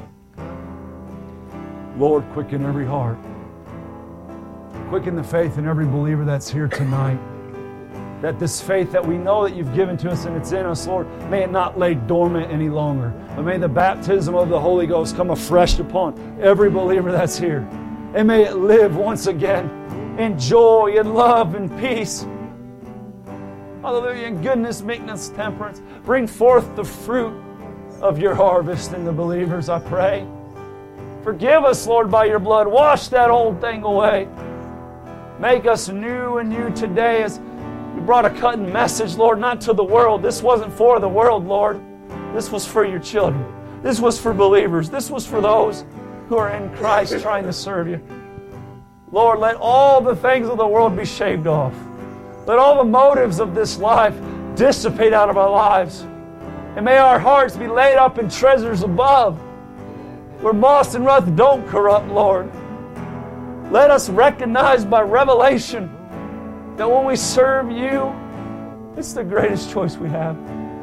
Lord, quicken every heart. Quicken the faith in every believer that's here tonight. That this faith that we know that you've given to us and it's in us, Lord, may it not lay dormant any longer. But may the baptism of the Holy Ghost come afresh upon every believer that's here. And may it live once again in joy and love and peace. Hallelujah. In goodness, meekness, temperance. Bring forth the fruit of your harvest in the believers, I pray. Forgive us, Lord, by your blood. Wash that old thing away. Make us new and new today as we brought a cutting message, Lord, not to the world. This wasn't for the world, Lord. This was for your children. This was for believers. This was for those who are in Christ trying to serve you. Lord, let all the things of the world be shaved off. Let all the motives of this life dissipate out of our lives. And may our hearts be laid up in treasures above, where moss and rust don't corrupt, Lord. Let us recognize by revelation that when we serve you, it's the greatest choice we have.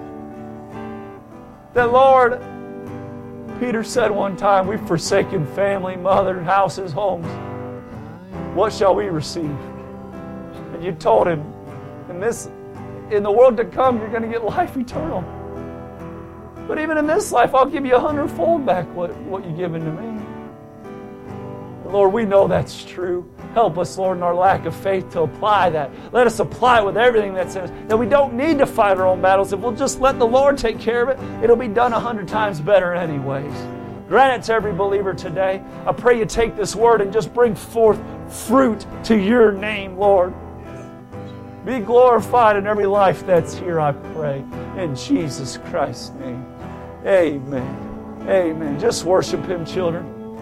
That, Lord, Peter said one time, we've forsaken family, mother, houses, homes. What shall we receive? And you told him, in the world to come, you're going to get life eternal. But even in this life, I'll give you 100-fold back what you've given to me. And Lord, we know that's true. Help us, Lord, in our lack of faith to apply that. Let us apply it with everything that's in us. That we don't need to fight our own battles. If we'll just let the Lord take care of it, it'll be done 100 times better anyways. Grant it to every believer today. I pray you take this word and just bring forth fruit to your name, Lord. Be glorified in every life that's here, I pray. In Jesus Christ's name. Amen. Amen. Just worship Him, children.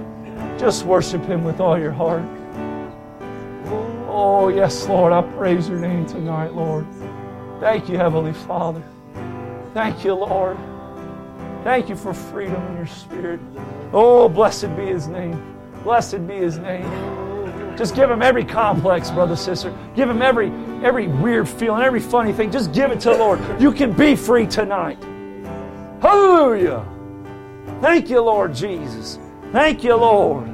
Just worship Him with all your heart. Oh, yes, Lord, I praise your name tonight, Lord. Thank you, Heavenly Father. Thank you, Lord. Thank you for freedom in your Spirit. Oh, blessed be His name. Blessed be His name. Just give Him every complex, brother, sister. Give Him every weird feeling, every funny thing. Just give it to the Lord. You can be free tonight. Hallelujah. Thank you, Lord Jesus. Thank you, Lord.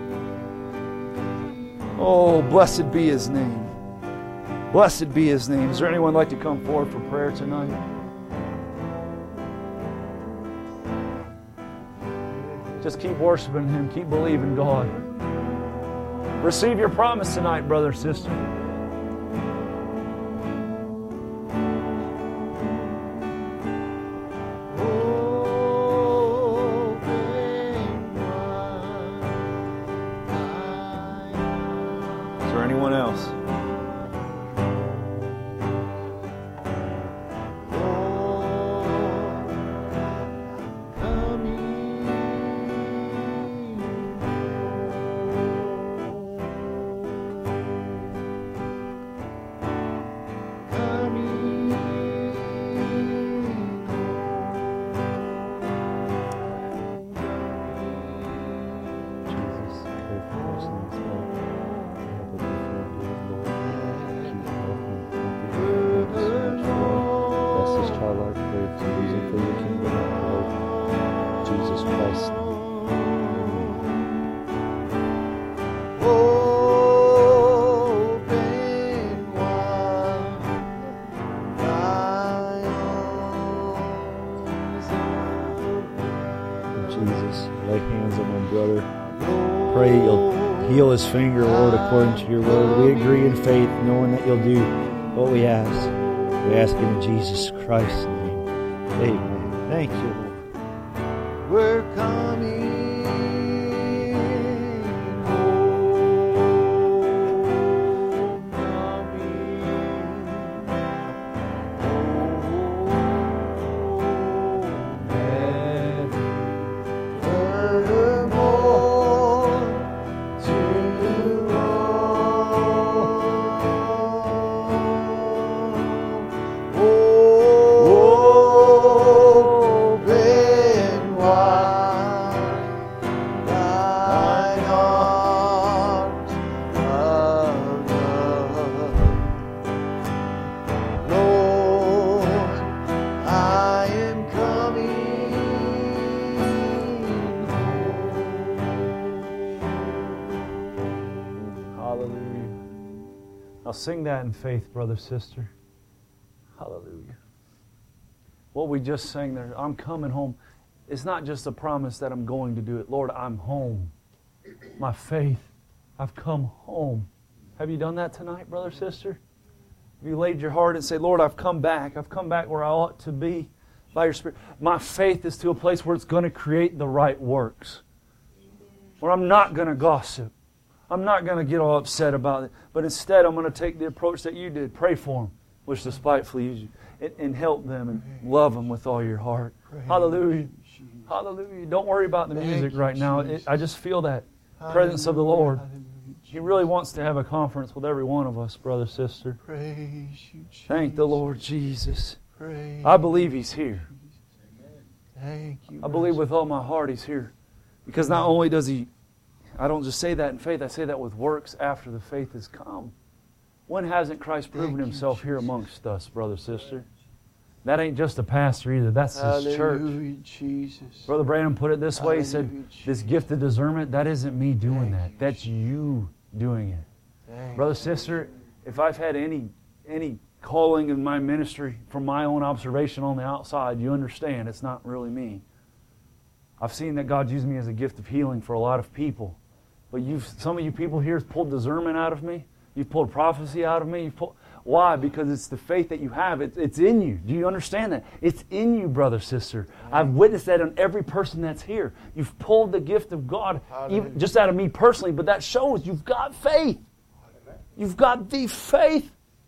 Oh, blessed be His name. Blessed be His name. Is there anyone like to come forward for prayer tonight? Just keep worshiping Him. Keep believing God. Receive your promise tonight, brother, sister. Is there anyone else? Heal his finger, Lord, according to your word. We agree in faith, knowing that you'll do what we ask. We ask it in Jesus Christ's name. Amen. Thank you, Lord. We're coming home, Sing that in faith, brother, sister. Hallelujah. What we just sang there, I'm coming home. It's not just a promise that I'm going to do it. Lord, I'm home. My faith, I've come home. Have you done that tonight, brother, sister? Have you laid your heart and said, Lord, I've come back. I've come back where I ought to be by your Spirit. My faith is to a place where it's going to create the right works. Where I'm not going to gossip. I'm not going to get all upset about it, but instead I'm going to take the approach that you did. Pray for them, which despitefully use you, and help them and love them with all your heart. Hallelujah. Hallelujah. Don't worry about the music right now. I just feel that presence of the Lord. He really wants to have a conference with every one of us, brother, sister. Thank the Lord Jesus. I believe He's here. I believe with all my heart He's here. Because not only does He, I don't just say that in faith, I say that with works after the faith has come. When hasn't Christ proven Himself here amongst us, brother, sister? That ain't just a pastor either. That's His church. Jesus. Brother Branham put it this way. He said, this gift of discernment, that isn't me doing that. That's you doing it. Brother, sister, if I've had any calling in my ministry from my own observation on the outside, you understand it's not really me. I've seen that God used me as a gift of healing for a lot of people. But some of you people here have pulled discernment out of me. You've pulled prophecy out of me. Why? Because it's the faith that you have. It's in you. Do you understand that? It's in you, brother, sister. I've witnessed that in every person that's here. You've pulled the gift of God, even just out of me personally, but that shows you've got faith. You've got the faith.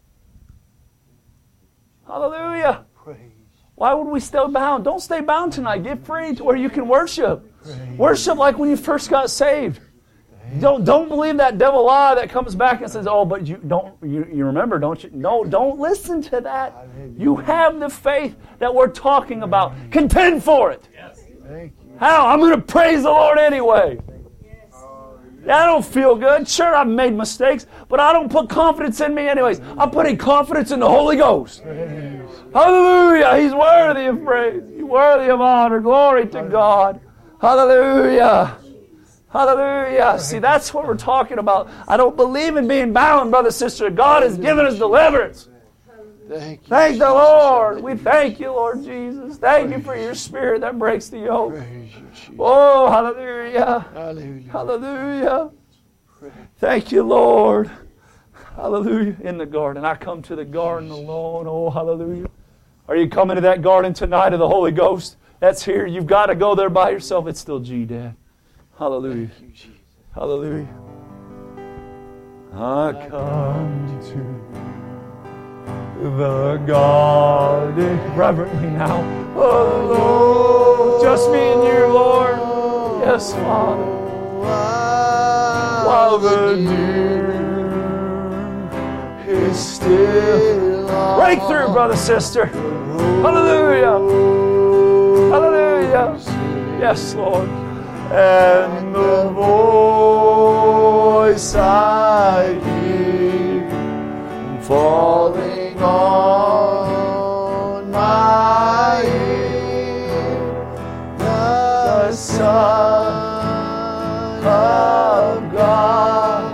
Hallelujah. Why would we stay bound? Don't stay bound tonight. Get free to where you can worship. Worship like when you first got saved. Don't believe that devil lie that comes back and says, "Oh, but you remember, don't you?" No, don't listen to that. You have the faith that we're talking about. Contend for it. Thank you. How? I'm going to praise the Lord anyway. I don't feel good. Sure, I've made mistakes, but I don't put confidence in me anyways. I'm putting confidence in the Holy Ghost. Hallelujah. He's worthy of praise. He's worthy of honor. Glory to God. Hallelujah. Hallelujah. See, that's what we're talking about. I don't believe in being bound, brother, sister. God has given us deliverance. Thank the Lord. We thank you, Lord Jesus. Thank you for your Spirit that breaks the yoke. Oh, hallelujah. Hallelujah. Thank you, Lord. Hallelujah. In the garden. I come to the garden alone. Oh, hallelujah. Are you coming to that garden tonight of the Holy Ghost? That's here. You've got to go there by yourself. It's still G, Dad. Hallelujah. Hallelujah. I come to the garden reverently now. Oh, Lord. Just me and you, Lord. Yes, Father. While the dew is still. Breakthrough, brother, sister. Hallelujah. Hallelujah. Yes, Lord. And the voice I hear falling on my ear, the Son of God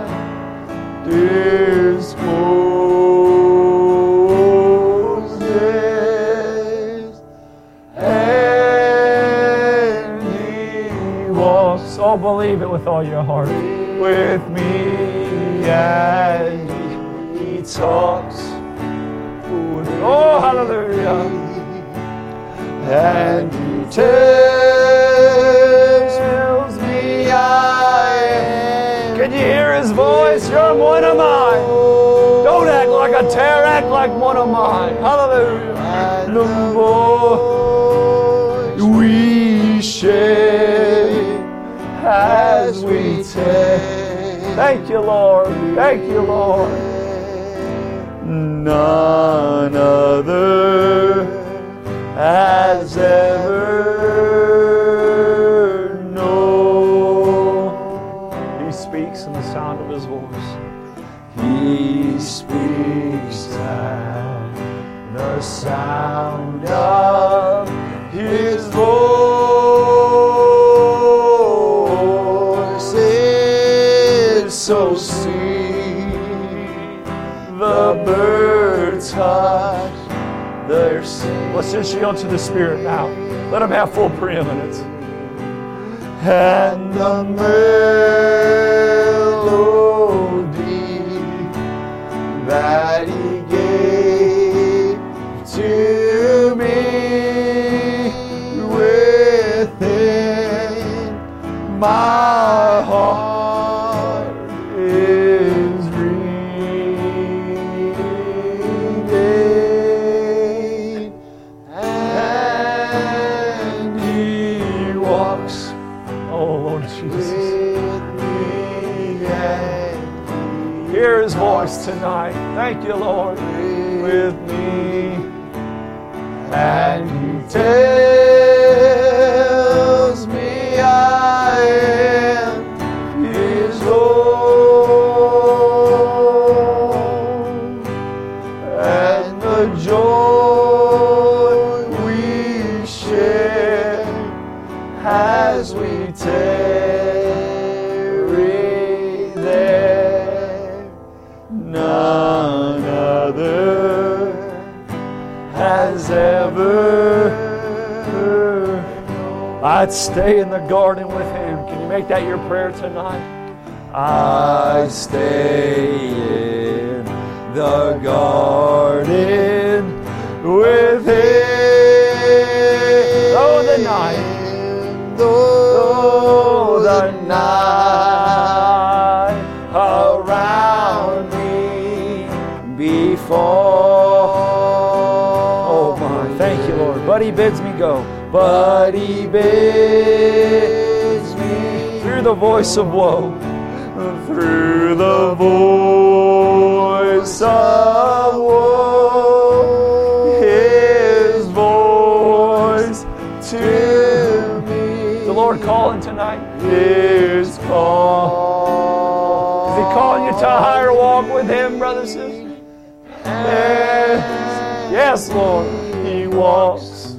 is Moses, and he walks. Oh, believe it with all your heart. With me, and he talks. Oh, hallelujah. And he tells me I am. Can you hear his voice? You're one of mine. Don't act like a terror, act like one of mine. Hallelujah. And the voice we share as we take. Thank you, Lord. Thank you, Lord. None other has ever known. He speaks in the sound of his voice. He speaks at the sound of his voice. Is so sweet. The birds hush their sing. Let's just yield to the Spirit now. Let him have full preeminence. And the melody that he gave to me within my heart is ringing, and he walks. Oh, Lord Jesus. Hear his voice tonight. Thank you, Lord. With me. And he tells me I am his own. And the joy we share as we tarry there, none other has ever. I'd stay in the garden with him. Can you make that your prayer tonight? I stay in the garden with him. Oh, the night. Oh, the night around me before. Oh, my. Thank you, Lord. But he bids me go. But he bids me through the voice of woe. through the voice of woe, His voice to me. The Lord calling tonight. Is call. Is He calling you to a higher walk with Him, brothers and sisters? Yes, Lord. He walks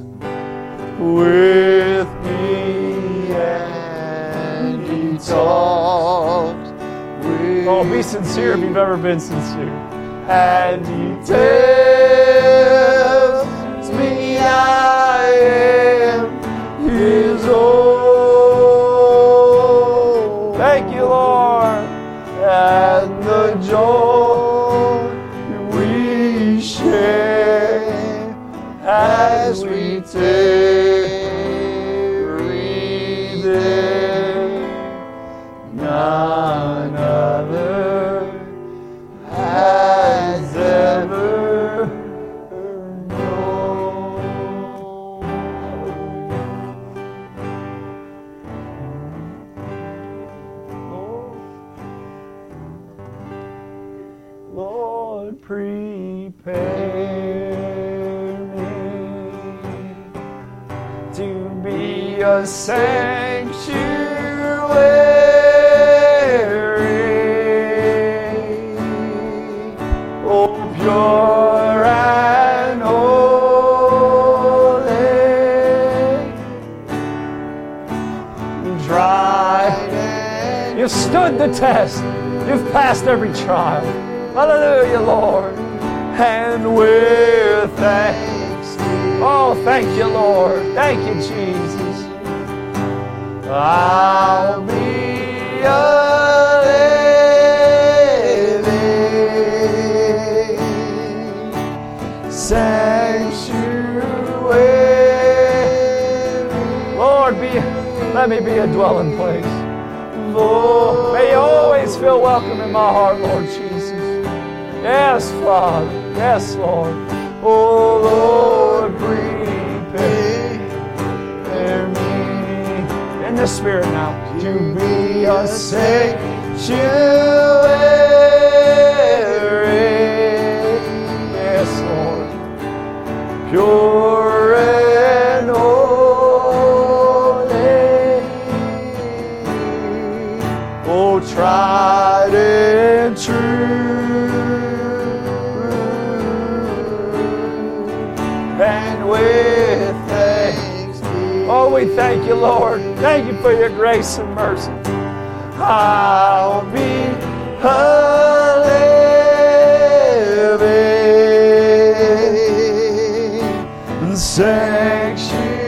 with me and He talks with Oh, be sincere if you've ever been sincere. and He tells me I am His own. Thank you, Lord. And the joy we share as we tarry there, none other has ever known. Lord, prepare me to be a sanctuary, oh pure and holy, tried and You've stood the test. You've passed every trial. Hallelujah, Lord. and with thanks Oh, thank you, Lord. Thank you, Jesus. I'll be a living sanctuary. Lord, let me be a dwelling place. Lord, May you always feel welcome in my heart, Lord Jesus. Yes, Father. Yes, Lord. oh Lord, prepare me In the Spirit now. to be a sanctuary. Yes, Lord. Pure and holy, oh tried and true, and with thanks Oh, we thank you, Lord. Thank you for your grace and mercy. I'll be a living sanctuary.